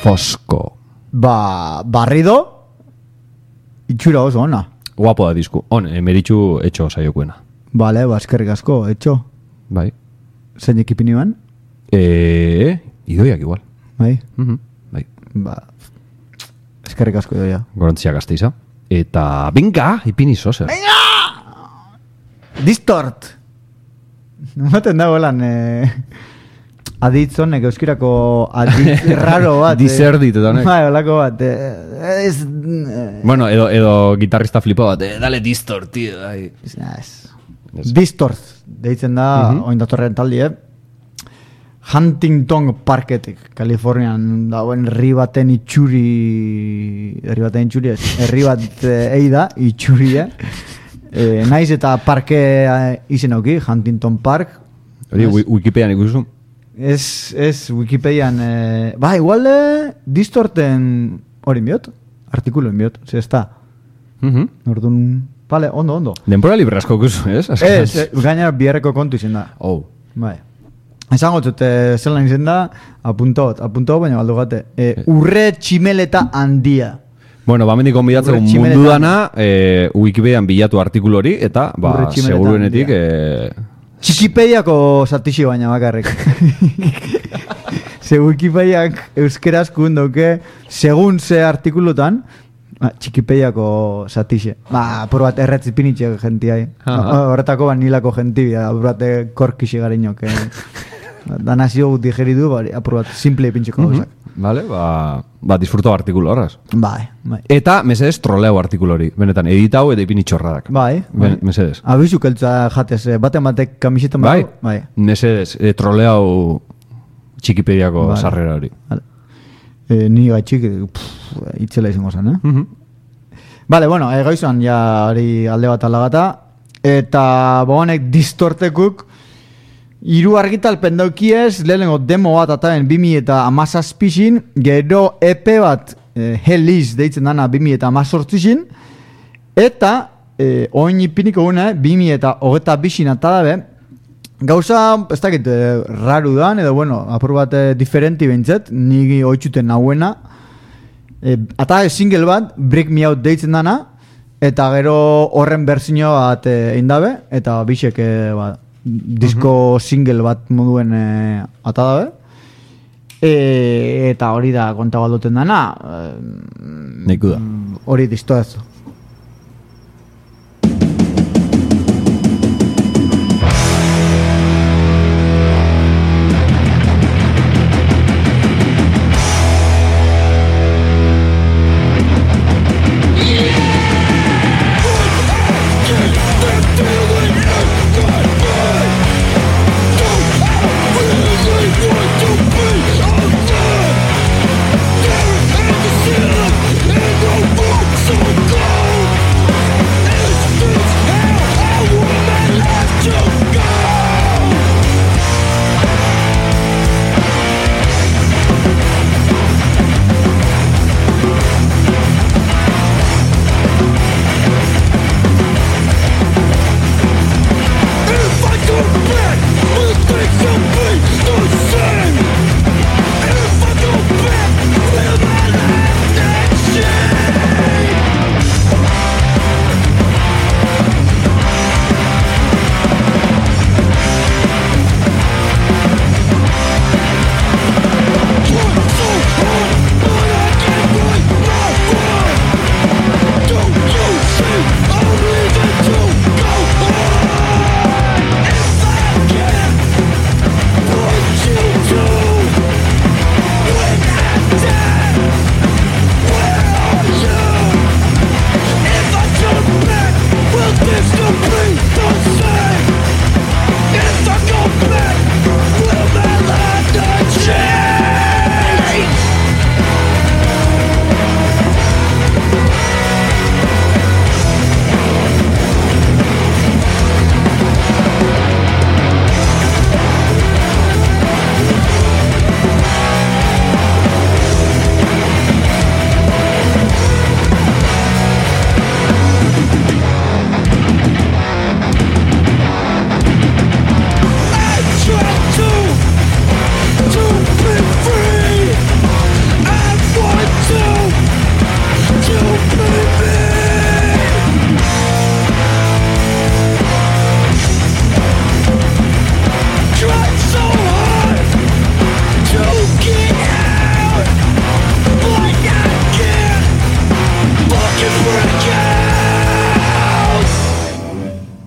Fosco. Ba, barrido, itxura oso ona. Guapo da disku. On, emeritxu etxo saiokuena. Bale, ba, eskerrik asko, etxo. Bai. Zein ekipini ban? Eh, idoiak igual. Bai, Mhm, bai. ba, eskerrik asko doia. Gorantzia Gasteiza. Eta, venga, ipini zozer. Distort! Numaten dago lan, eh, aditzonek euskirako aditz raro bat. Diserdit eta honek. Bai, olako bat. Eh, ez... Eh, Bueno, edo, edo gitarrista flipa bat, eh, dale distort, tío. Ai. ez, ez. Distort, deitzen da, Mhm. oin datorren taldi, eh? Huntington Parketik, Kalifornian dagoen herri baten itxuri, herri baten itxuri ez, herri bat eh, ei da, itxuri, eh? Eh, naiz eta parke eh, izen auki, Huntington Park. Hori, wi- Wikipedian ikusu. Ez, ez, Wikipedian, eh, ba, igual eh, distorten hori miot, artikulu miot, ze ez da. Mhm. Orduan, vale, ondo, ondo. Denpora libre asko ikusu, ez? Ez, eh, gainera biherreko kontu izen da. Oh. Bai. Esango zut, eh, zelan izen da, apuntot, apuntot, baina baldu gate. Eh, urre tximeleta handia. Bueno, ba, mendik konbidatzeko Urre tximeleta mundu dana, eh, Wikipedian bilatu artikulu hori, eta, ba, Urre tximeleta seguruenetik, handia. eh, Txikipediako zatixi baina bakarrik. Ze Wikipediak euskeraz kundoke, segun ze artikulutan, ah, Txikipediako zatixe. Ba, apur bat erretzi pinitxek gentiai. Aha. Horretako ban nilako gentibia, apur bat korkixi gariñok. Eh. Danazio digeridu, bari, apur bat simple pintxeko gauzak. vale, ba, ba, disfruto artikulu horraz. Bai, bai. Eta, mesedes, troleo artikulu hori. Benetan, editau eta ipini txorradak. Bai, bai. Ben, mesedes. Abizu keltza jatez, eh, baten batek kamisetan Bai, badu? Bai. mesedes, e, troleau Txikipediako Vale. sarrera hori. Vale. E, ni gaitxik, pff, itzela izango zen, eh? Mhm. Vale, bueno, e, gaizan ja hori alde bat alagata. Eta bonek distortekuk hiru argitalpen daukiez, lehenengo demo bat ataben bimi eta amazazpixin, gero E P bat e, Heliz deitzen dana bimi eta amazortzixin, eta e, oin ipiniko guna, bimi eta hogeta bixin atadabe, gauza, ez dakit, e, raru dan, edo bueno, apur bat e, diferenti behintzet, nigi oitzuten nauena, e, ata single bat, Break Me Out deitzen dana, eta gero horren berzio bat e, indabe, eta bisek e, ba, disko single bat moduen e, ata dabe. E, eta hori da konta balduten dana, e, Neiku da. hori disto ez. So good.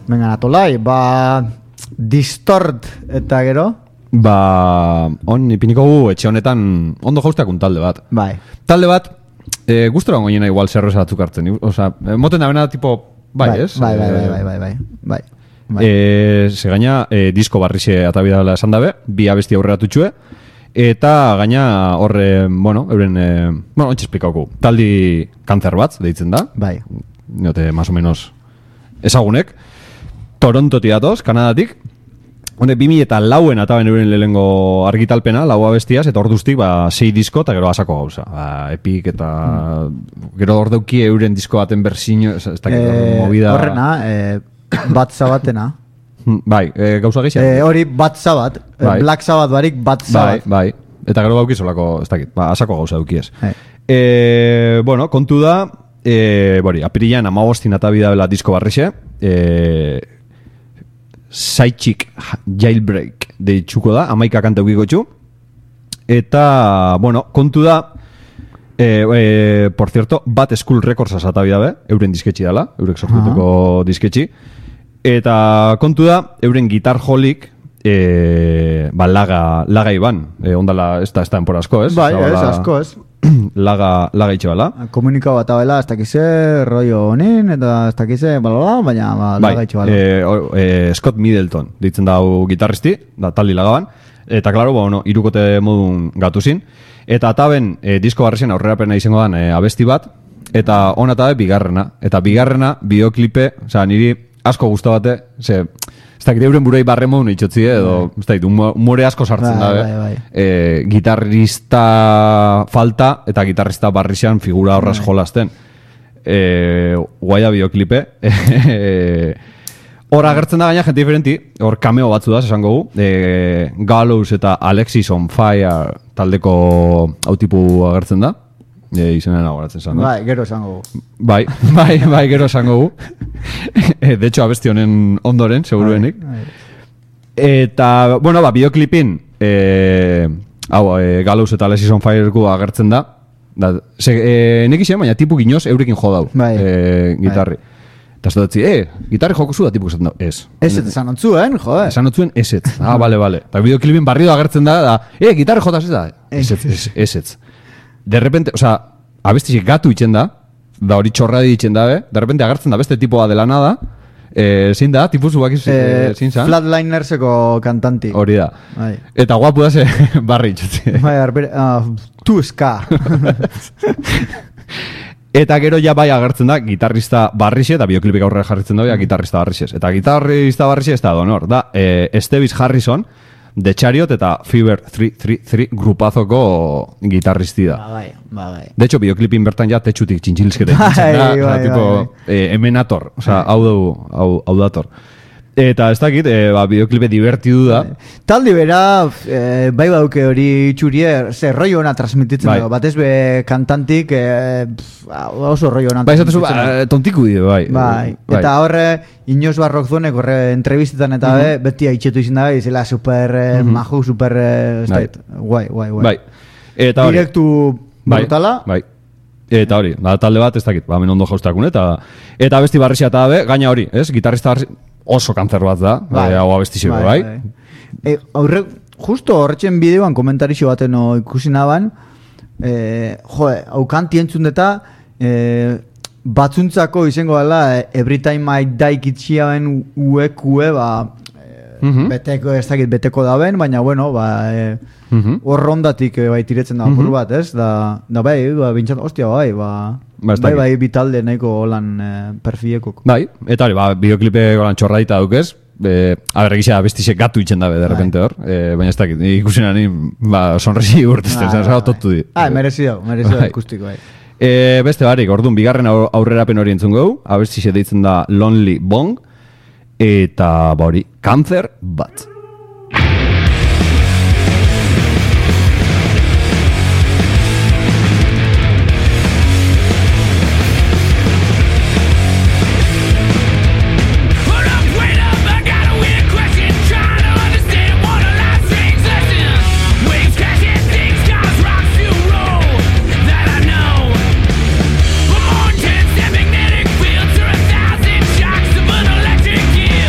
Venga, natolai, ba... Distort eta gero? Ba, on, ipiniko gu, etxe honetan ondo jauzteakun talde bat. Bai. Talde bat, e, gustora goiena igual zerroza batzuk hartzen. Osa, moten da bena tipo, bai, bai, ez? Bai, bai, bai, bai, bai, bai, bai. Bai. E, ze gaina, e, disko barrixe atabidala esan dabe, bi abesti aurrera tutxue, eta gaina horre, bueno, euren, e, bueno, ontsa esplikauko, taldi kanzer bat, deitzen da. Bai. Note, más o menos, ezagunek. Torontotik datoz, Kanadatik. Honde, bi mila eta lauen ataben euren lehengo argitalpena, lau abestiaz, eta orduztik, ba, sei disko, eta gero asako gauza. Ba, Epic, eta mm. gero ordeuki euren disko baten berzino, ez da, eh, movida... Horrena, eh, bat zabatena. Bai, e, gauza geixan. Eh, hori bat zabat, Bai. Black Sabbath barik bat zabat. Bai, bai. Eta gero baukizolako, ez dakit, ba, asako gauza dukiez. Bai. E, bueno, kontu da, e, bori, apirilan amagostin atabida bela disko barrixe, e, Sidechick Jailbreak deitzuko da, amaika kanta eukiko txu. Eta, bueno, kontu da, e, e, por cierto, Bat School Records asatabia be, euren disketxi dela, eurek sortutuko uh-huh. disketxi. Eta kontu da, euren Guitar Holic, e, ba, laga, laga iban, e, ondala, ez da, ez da enpor asko, ez? Bai, Osa, ez, bala, asko, ez. Laga, laga itxo bala. Komunikau bat abela, ez dakize, rollo honin, eta ez dakize, balala, baina ba, Bai, laga itxo bala. e, o, e, Scott Middleton, ditzen dau gitarristi, da taldi lagaban, eta klaro, ba, bueno, irukote modun gatuzin, eta ataben e, disko barrexen aurrerapena izango dan e, abesti bat, eta hona atabe bigarrena, eta bigarrena, bideoklipe, oza, niri asko gustabate, ze... Ez dakit euren burei barre modun itxotzi, edo, ez dakit, humore asko sartzen bai, dabe. bai, bai. E, gitarrista falta eta gitarrista barrixan figura horraz jolasten. E, guaia bideoklipe. Hor agertzen da gaina jente diferenti, hor cameo batzu da, esango gu. E, Gallows eta Alexis on Fire taldeko autipu agertzen da. E, izenean agoratzen zan. Bai, gero esango gu. Bai, bai, bai, gero esango gu. De hecho, abesti honen ondoren, seguruenik. Bai, bai. Eta, bueno, ba, bideoklipin, e, hau, e, Gallows eta Alexis on Fire-ku agertzen da. da ze, e, nek izan, baina tipu ginoz eurekin jodau, bai. e, gitarri. Bai. Eta ez datzi, e, gitarri jokozu da tipu esan da, ez. Ez, esan ontzuen, jode. Esan ontzuen, ez ez. Ah, bale, bale. Eta bideoklipin barri agertzen da, da, e, gitarri jotaz ez da. Ez ez, ez ez. De repente, o sea, abestizik gatu itxen da, da hori txorradi itxen da, be? De repente agertzen da beste tipoa dela nada, e, zein da, tipuzu bakiz, e, zein zan? Flatlinerseko kantanti. Hori da. Bai. Eta guapu da ze barri itxutzi. Bai, arbere, uh, tu ska. Eta gero ja bai agertzen da gitarrista barrixe, eta bideoklipik aurrera jarritzen da, gitarrista barrixez. Eta gitarrista barrixe ez da donor, da, e, Estevis Harrison, The Chariot eta Fever three three three grupazoko gitarristi da. Ba, bai, ba, bai. De hecho, bideoklipin bertan ja tetxutik txintxilskete. Bai, da, bai, bai, tipo, bai. eh, hemen ator, oza, hau du, hau, hau dator. Eta ez dakit, e, ba, bideoklipe divertidu da. Taldi bera, e, bai bauke hori txurier, ze rollo hona transmititzen bai. dago. Batez be kantantik, e, pff, oso rollo hona Bai, esatezu, transmititzen ba, tontiku die, bai. Bai. bai. Eta horre, Inoz Barrok zonek horre entrevistetan eta Mhm. be, beti haitxetu izin da, izela super eh, Mhm. maju, super, eh, ez Bai. dait, guai, guai, guai. Bai. Eta hori. Direktu Bai, brutala, bai. Eta hori, da, talde bat ez dakit, ba, men ondo jaustakun, eta eta abesti barrixia eta be, gaina hori, ez? Gitarrista barri, oso kanzer bat da, Bai. bai. hau abesti bai, bai. E, aurre, justo horretxen bideoan komentarixo baten o, ikusi naban, e, jo, hau kanti entzun deta, e, batzuntzako izango dela, e, every time I die kitxiaben uekue, ba, Mhm. beteko, ez dakit, beteko da ben, baina, bueno, ba, e, Mhm. hor rondatik e, bai tiretzen da apur Mhm. bat, ez? Da, da bai, ba, bintzat, ostia, bai, ba, Ba, ez bai, dakit. bai, bitalde nahiko holan e, perfiekok. Bai, eta hori, ba, bideoklipe golan txorradita dukez, e, a ber, egizia abestixe gatu itxen dabe, de repente hor, e, baina ez dakit, ikusina ni, ba, sonresi urtezten, Bai, zara bai, totu di. Ah, merezi dago, merezi dago Bai. ikustiko, bai. E, beste barik, orduan, bigarren aur- aurrerapen hori entzun gau, abestixe deitzen da Lonely Bong, eta, ba hori, Kanzer bat. Magnetic fields are a thousand shocks of an electric gear.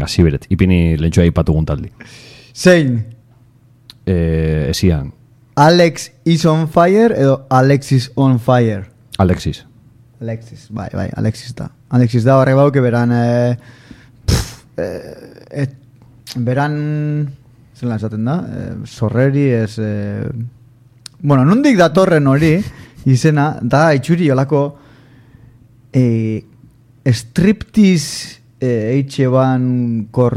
Venga, ziberet, ipini lentxoa ipatu guntaldi. Zein, Eh, esian, Alex is on fire edo Alexis on fire? Alexis. Alexis, bai, bai, Alexis da. Alexis da horrek bauke beran... Eh, pff, eh, et, beran... Zelan esaten da? Eh, sorreri ez... Eh, bueno, nondik datorren hori izena, da itxuri olako... Eh, striptease eh, eitxe ban kor,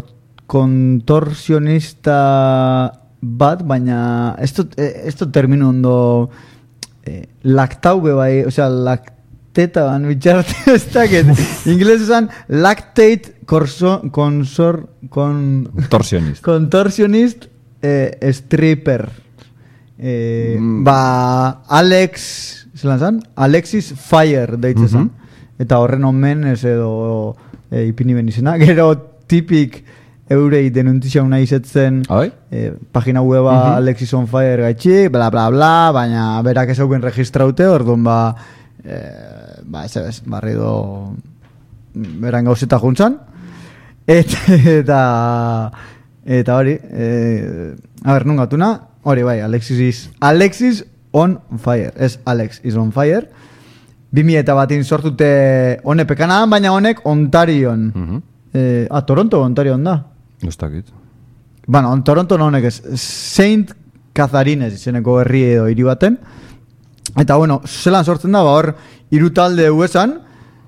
kontorsionista bat, baina ez dut, eh, ez dut termino ondo eh, laktaube bai, osea, lakteta ban bitxarte ez dakit, inglés esan lactate corso, consor, con, Torsionist. contorsionist eh, stripper eh, Mm. ba Alex zelan zan? Alexis Fire deitzen zan. Eta horren omen ez edo e, ipini ben izena. Gero tipik eurei denuntizia una izetzen Bai? e, pagina weba Mhm. Alexis on Fire gaitxik, bla bla bla, baina berak ez hauken registraute, orduan ba, e, ba ez ez, barri do beran gauzeta juntzan. Eta, eta, eta hori, e, a ber, nun gatuna, hori bai, Alexis is, Alexis on Fire, ez Alex is on Fire. Bimi eta batin sortute hone pekanadan, baina honek Ontarion. Mhm. Eh, ah, Toronto, Ontarion da. Ez dakit. Bueno, on Toronto honek ez. Saint Catharines izeneko herri edo hiri baten. Eta bueno, zelan sortzen da, ba hor hirutalde uesan,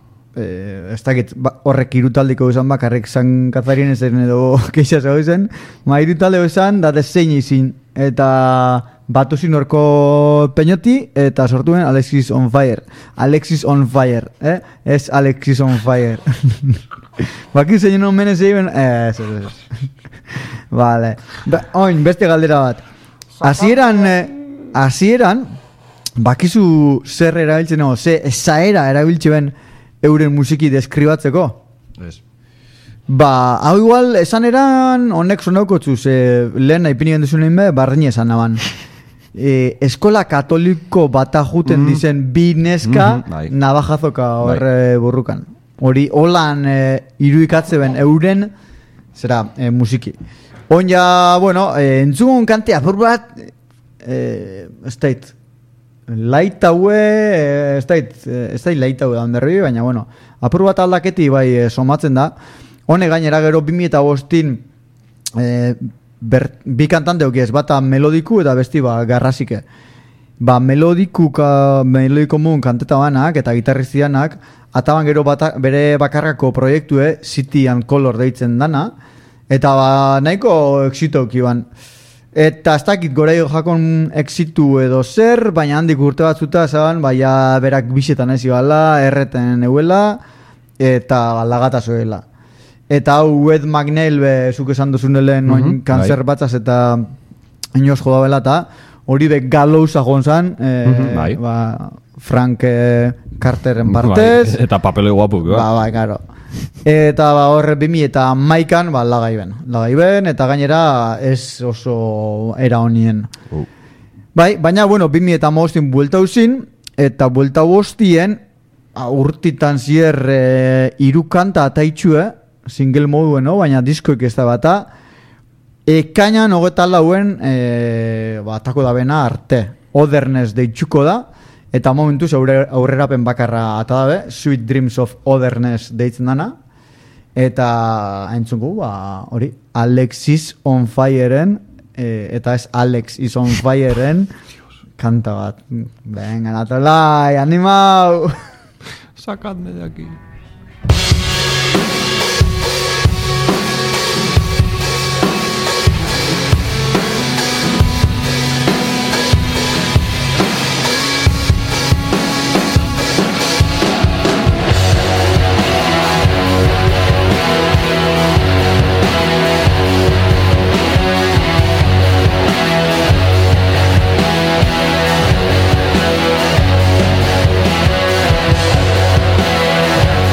eh, ez dakit, ba, horrek hirutaldiko uesan bakarrik San Catharinesen edo keixa zego izen, ma hirutalde uesan da zein izin, eta batu zin orko peñoti, eta sortuen Alexis on Fire. Alexis on Fire, eh? Ez Alexis on Fire. Baki zein non menez egin, eh, ez, ez, ez. Vale. Ba, oin, beste galdera bat. Hasieran, eh, hasieran, bakizu zer erabiltzen nago, ze esaera erabiltzen ben euren musiki deskribatzeko? Ez. Ba, hau igual, esan eran honek sonaukotzu, ze lehen nahi duzunein be, barrein esan naban. E, eskola katoliko bata juten Mm. dizen bi neska Mhm, bai. nabajazoka horre burrukan. Hori, holan e, irudikatze ben euren, zera, e, musiki. On ja, bueno, e, entzugun kante apur bat, e, ez dait, laitaue, e, ez dait, e, ez dait laitaue da onderri, baina, bueno, apur bat aldaketi bai e, somatzen da. Hone gainera gero bi mila eta bostin e, ber, bi kantante ez, bata melodiku eta besti ba, garrasike. Ba, melodiku, ka, melodiko mun kanteta banak eta gitarrizianak, ataban gero bata, bere bakarrako proiektue, City and Color deitzen dana, eta ba, nahiko exitoki ban. Eta ez dakit goraio jakon exitu edo zer, baina handik urte batzuta zaban, baina berak bisetan ez ibala, erreten euela, eta lagata zoela. Eta hau Ed McNeil be, zuk esan duzunelen mm -hmm, kanzer bai. batzaz eta inoz joda bela eta hori be galouza joan zan, e, Mhm, bai. ba, Frank e, Carteren partez. Bai, eta papele guapu, ba. Ba, bai, karo. Eta ba, horre bimi eta maikan, ba, lagai ben. Lagai ben, eta gainera ez oso era honien. Uh. Bai, baina, bueno, bimi eta mostin buelta uzin, eta buelta bostien, urtitan zier e, irukanta ataitxue, single moduen, no? Baina diskoik ez da bata, ekainan hogeta lauen e, batako da bena arte. Otherness deitxuko da, eta momentuz aurre, aurrerapen bakarra ata dabe, Sweet Dreams of Otherness deitzen dana, eta entzungu, ba, hori, Alexis on Fireen, e, eta ez Alex is on Fireen, kanta bat. Venga, Natalai, animau! Sacadme de aquí. Thank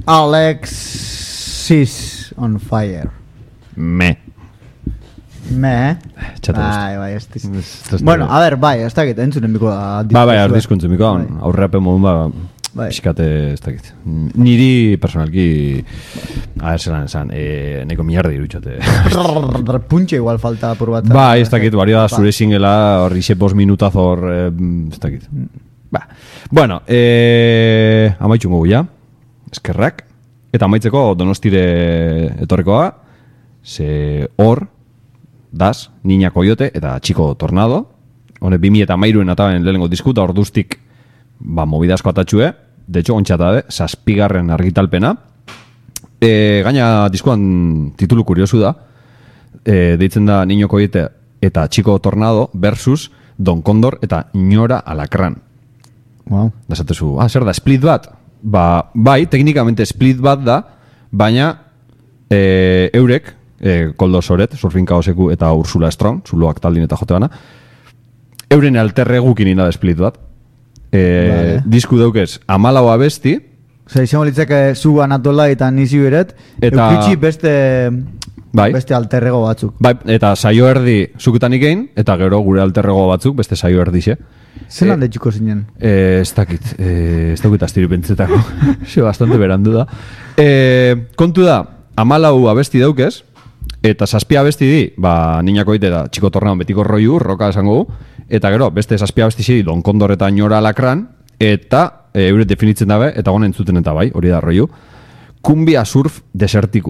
Alexis on fire. Me. Me, eh? Txata Bai, bai, estiz. Ez- ez- Bueno, a ver, bai, ez dakit, entzunen biko da. Ba, bai, ardizkuntzen miko, aurreapen modun ba, Bai. pixkate, ez dakit. Niri, personalki, a ver, zelan esan, eh, neko miarda irutxote. Puntxe igual falta por bat. Ba, ez dakit, bario da zure singela, horri xe bost minutaz hor, eh, ez dakit. Ba, bueno, eh, amaitxungo guia, eskerrak, eta amaitzeko Donostire etorrekoa, ze hor, das, Niña Coyote eta Chico Tornado, hone bi mila eta mairuen ataben lehenengo diskuta, orduztik, ba, mobidasko atatxue, de hecho, ontxata, zazpigarren argitalpena, e, gaina diskuan titulu kuriosu da, e, deitzen da Niño Coyote eta Chico Tornado versus Don Condor eta Ñora Alakran. Wow. Da esatezu, ah, zer da, split bat? Ba, bai, teknikamente split bat da, baina e, eurek, e, Koldo Soret, Surfin Kaoseku eta Ursula Strong, zuloak taldin eta jote bana, euren alterregukin ina da split bat. E, Vale. Disku daukez, amalau abesti, Zer, izango litzeke zu Anatola eta nizi beret, Eta- eukitxi beste, Bai. beste alterrego batzuk. bai, eta saio erdi zuketan ikein, eta gero gure alterrego batzuk, beste saio erdixe. Zelan Eh, deitxuko zinen? Eh, ez dakit, eh, ez dakit astiri pentsetako. Se bastante berandu da. Eh, kontu da, amalau abesti daukez, eta zazpi abesti di, ba, Niña Coyote eta Chico Tornado betiko roiu, roka esango gu, eta gero, beste zazpi abesti zi, Don Condor eta Ñora Alakran, eta e, euret definitzen dabe, eta gonen entzuten eta bai, hori da roiu, kumbia surf desertiku.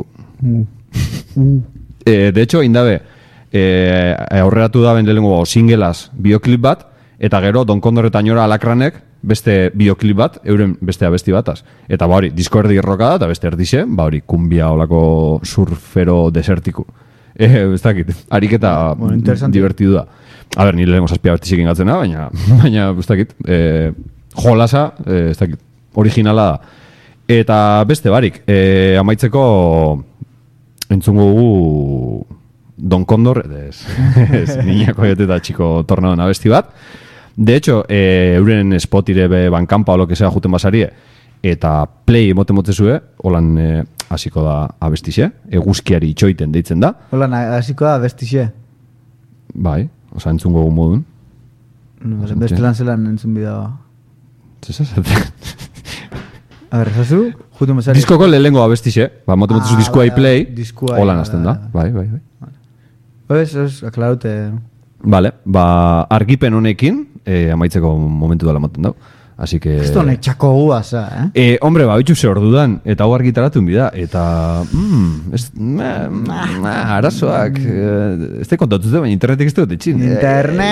E, de hecho, indabe, e, aurreratu daben lehenengo singelaz bioklip bat, eta gero Don Condor eta Ñora Alakranek beste bioklip bat, euren beste abesti bataz. Eta ba hori, disko erdi erroka da, eta beste erdixe, ba hori, kumbia olako surfero desertiku. E, ez dakit, ariketa Bueno, interesante. divertidu da. A ber, nire lehenko zazpia abesti zikin gatzena, baina, baina, ez dakit, e, jolasa, e, ez dakit, originala da. Eta beste barik, e, amaitzeko entzungo dugu Don Condor, ez, ez Niña Coyote eta Chico Tornado abesti bat. De hecho, e, euren spotire be bankampa o lo que sea juten basarie, eta play emote motzezue, holan e, hasiko da abestixe, eguzkiari itxoiten deitzen da. Hola, hasiko da bestixe. Bai, oza, entzungo gu modun. No, beste lan zelan entzun bida. Zesazaten. A ver, esazu? Jutu mesari. Diskoko lehengo abestixe, ba, mote Ah, motzezu diskuai bai, play, diskuai, holan bai, hasten da. bai, Bai, bai, bai. Ez, ez, aklarute. Vale, ba, argipen honekin, eh, amaitzeko momentu dela moten dau. Así que... Esto honek txako guaza, eh? Eh, hombre, ba, bitxu ze ordudan, eta hau argitaratu bida, eta... Mm, ez, ma, ma, arazoak... Eh, ez te kontatu baina internetek ez dut etxin.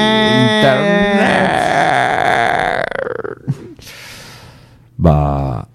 Internet! Internet! Ba,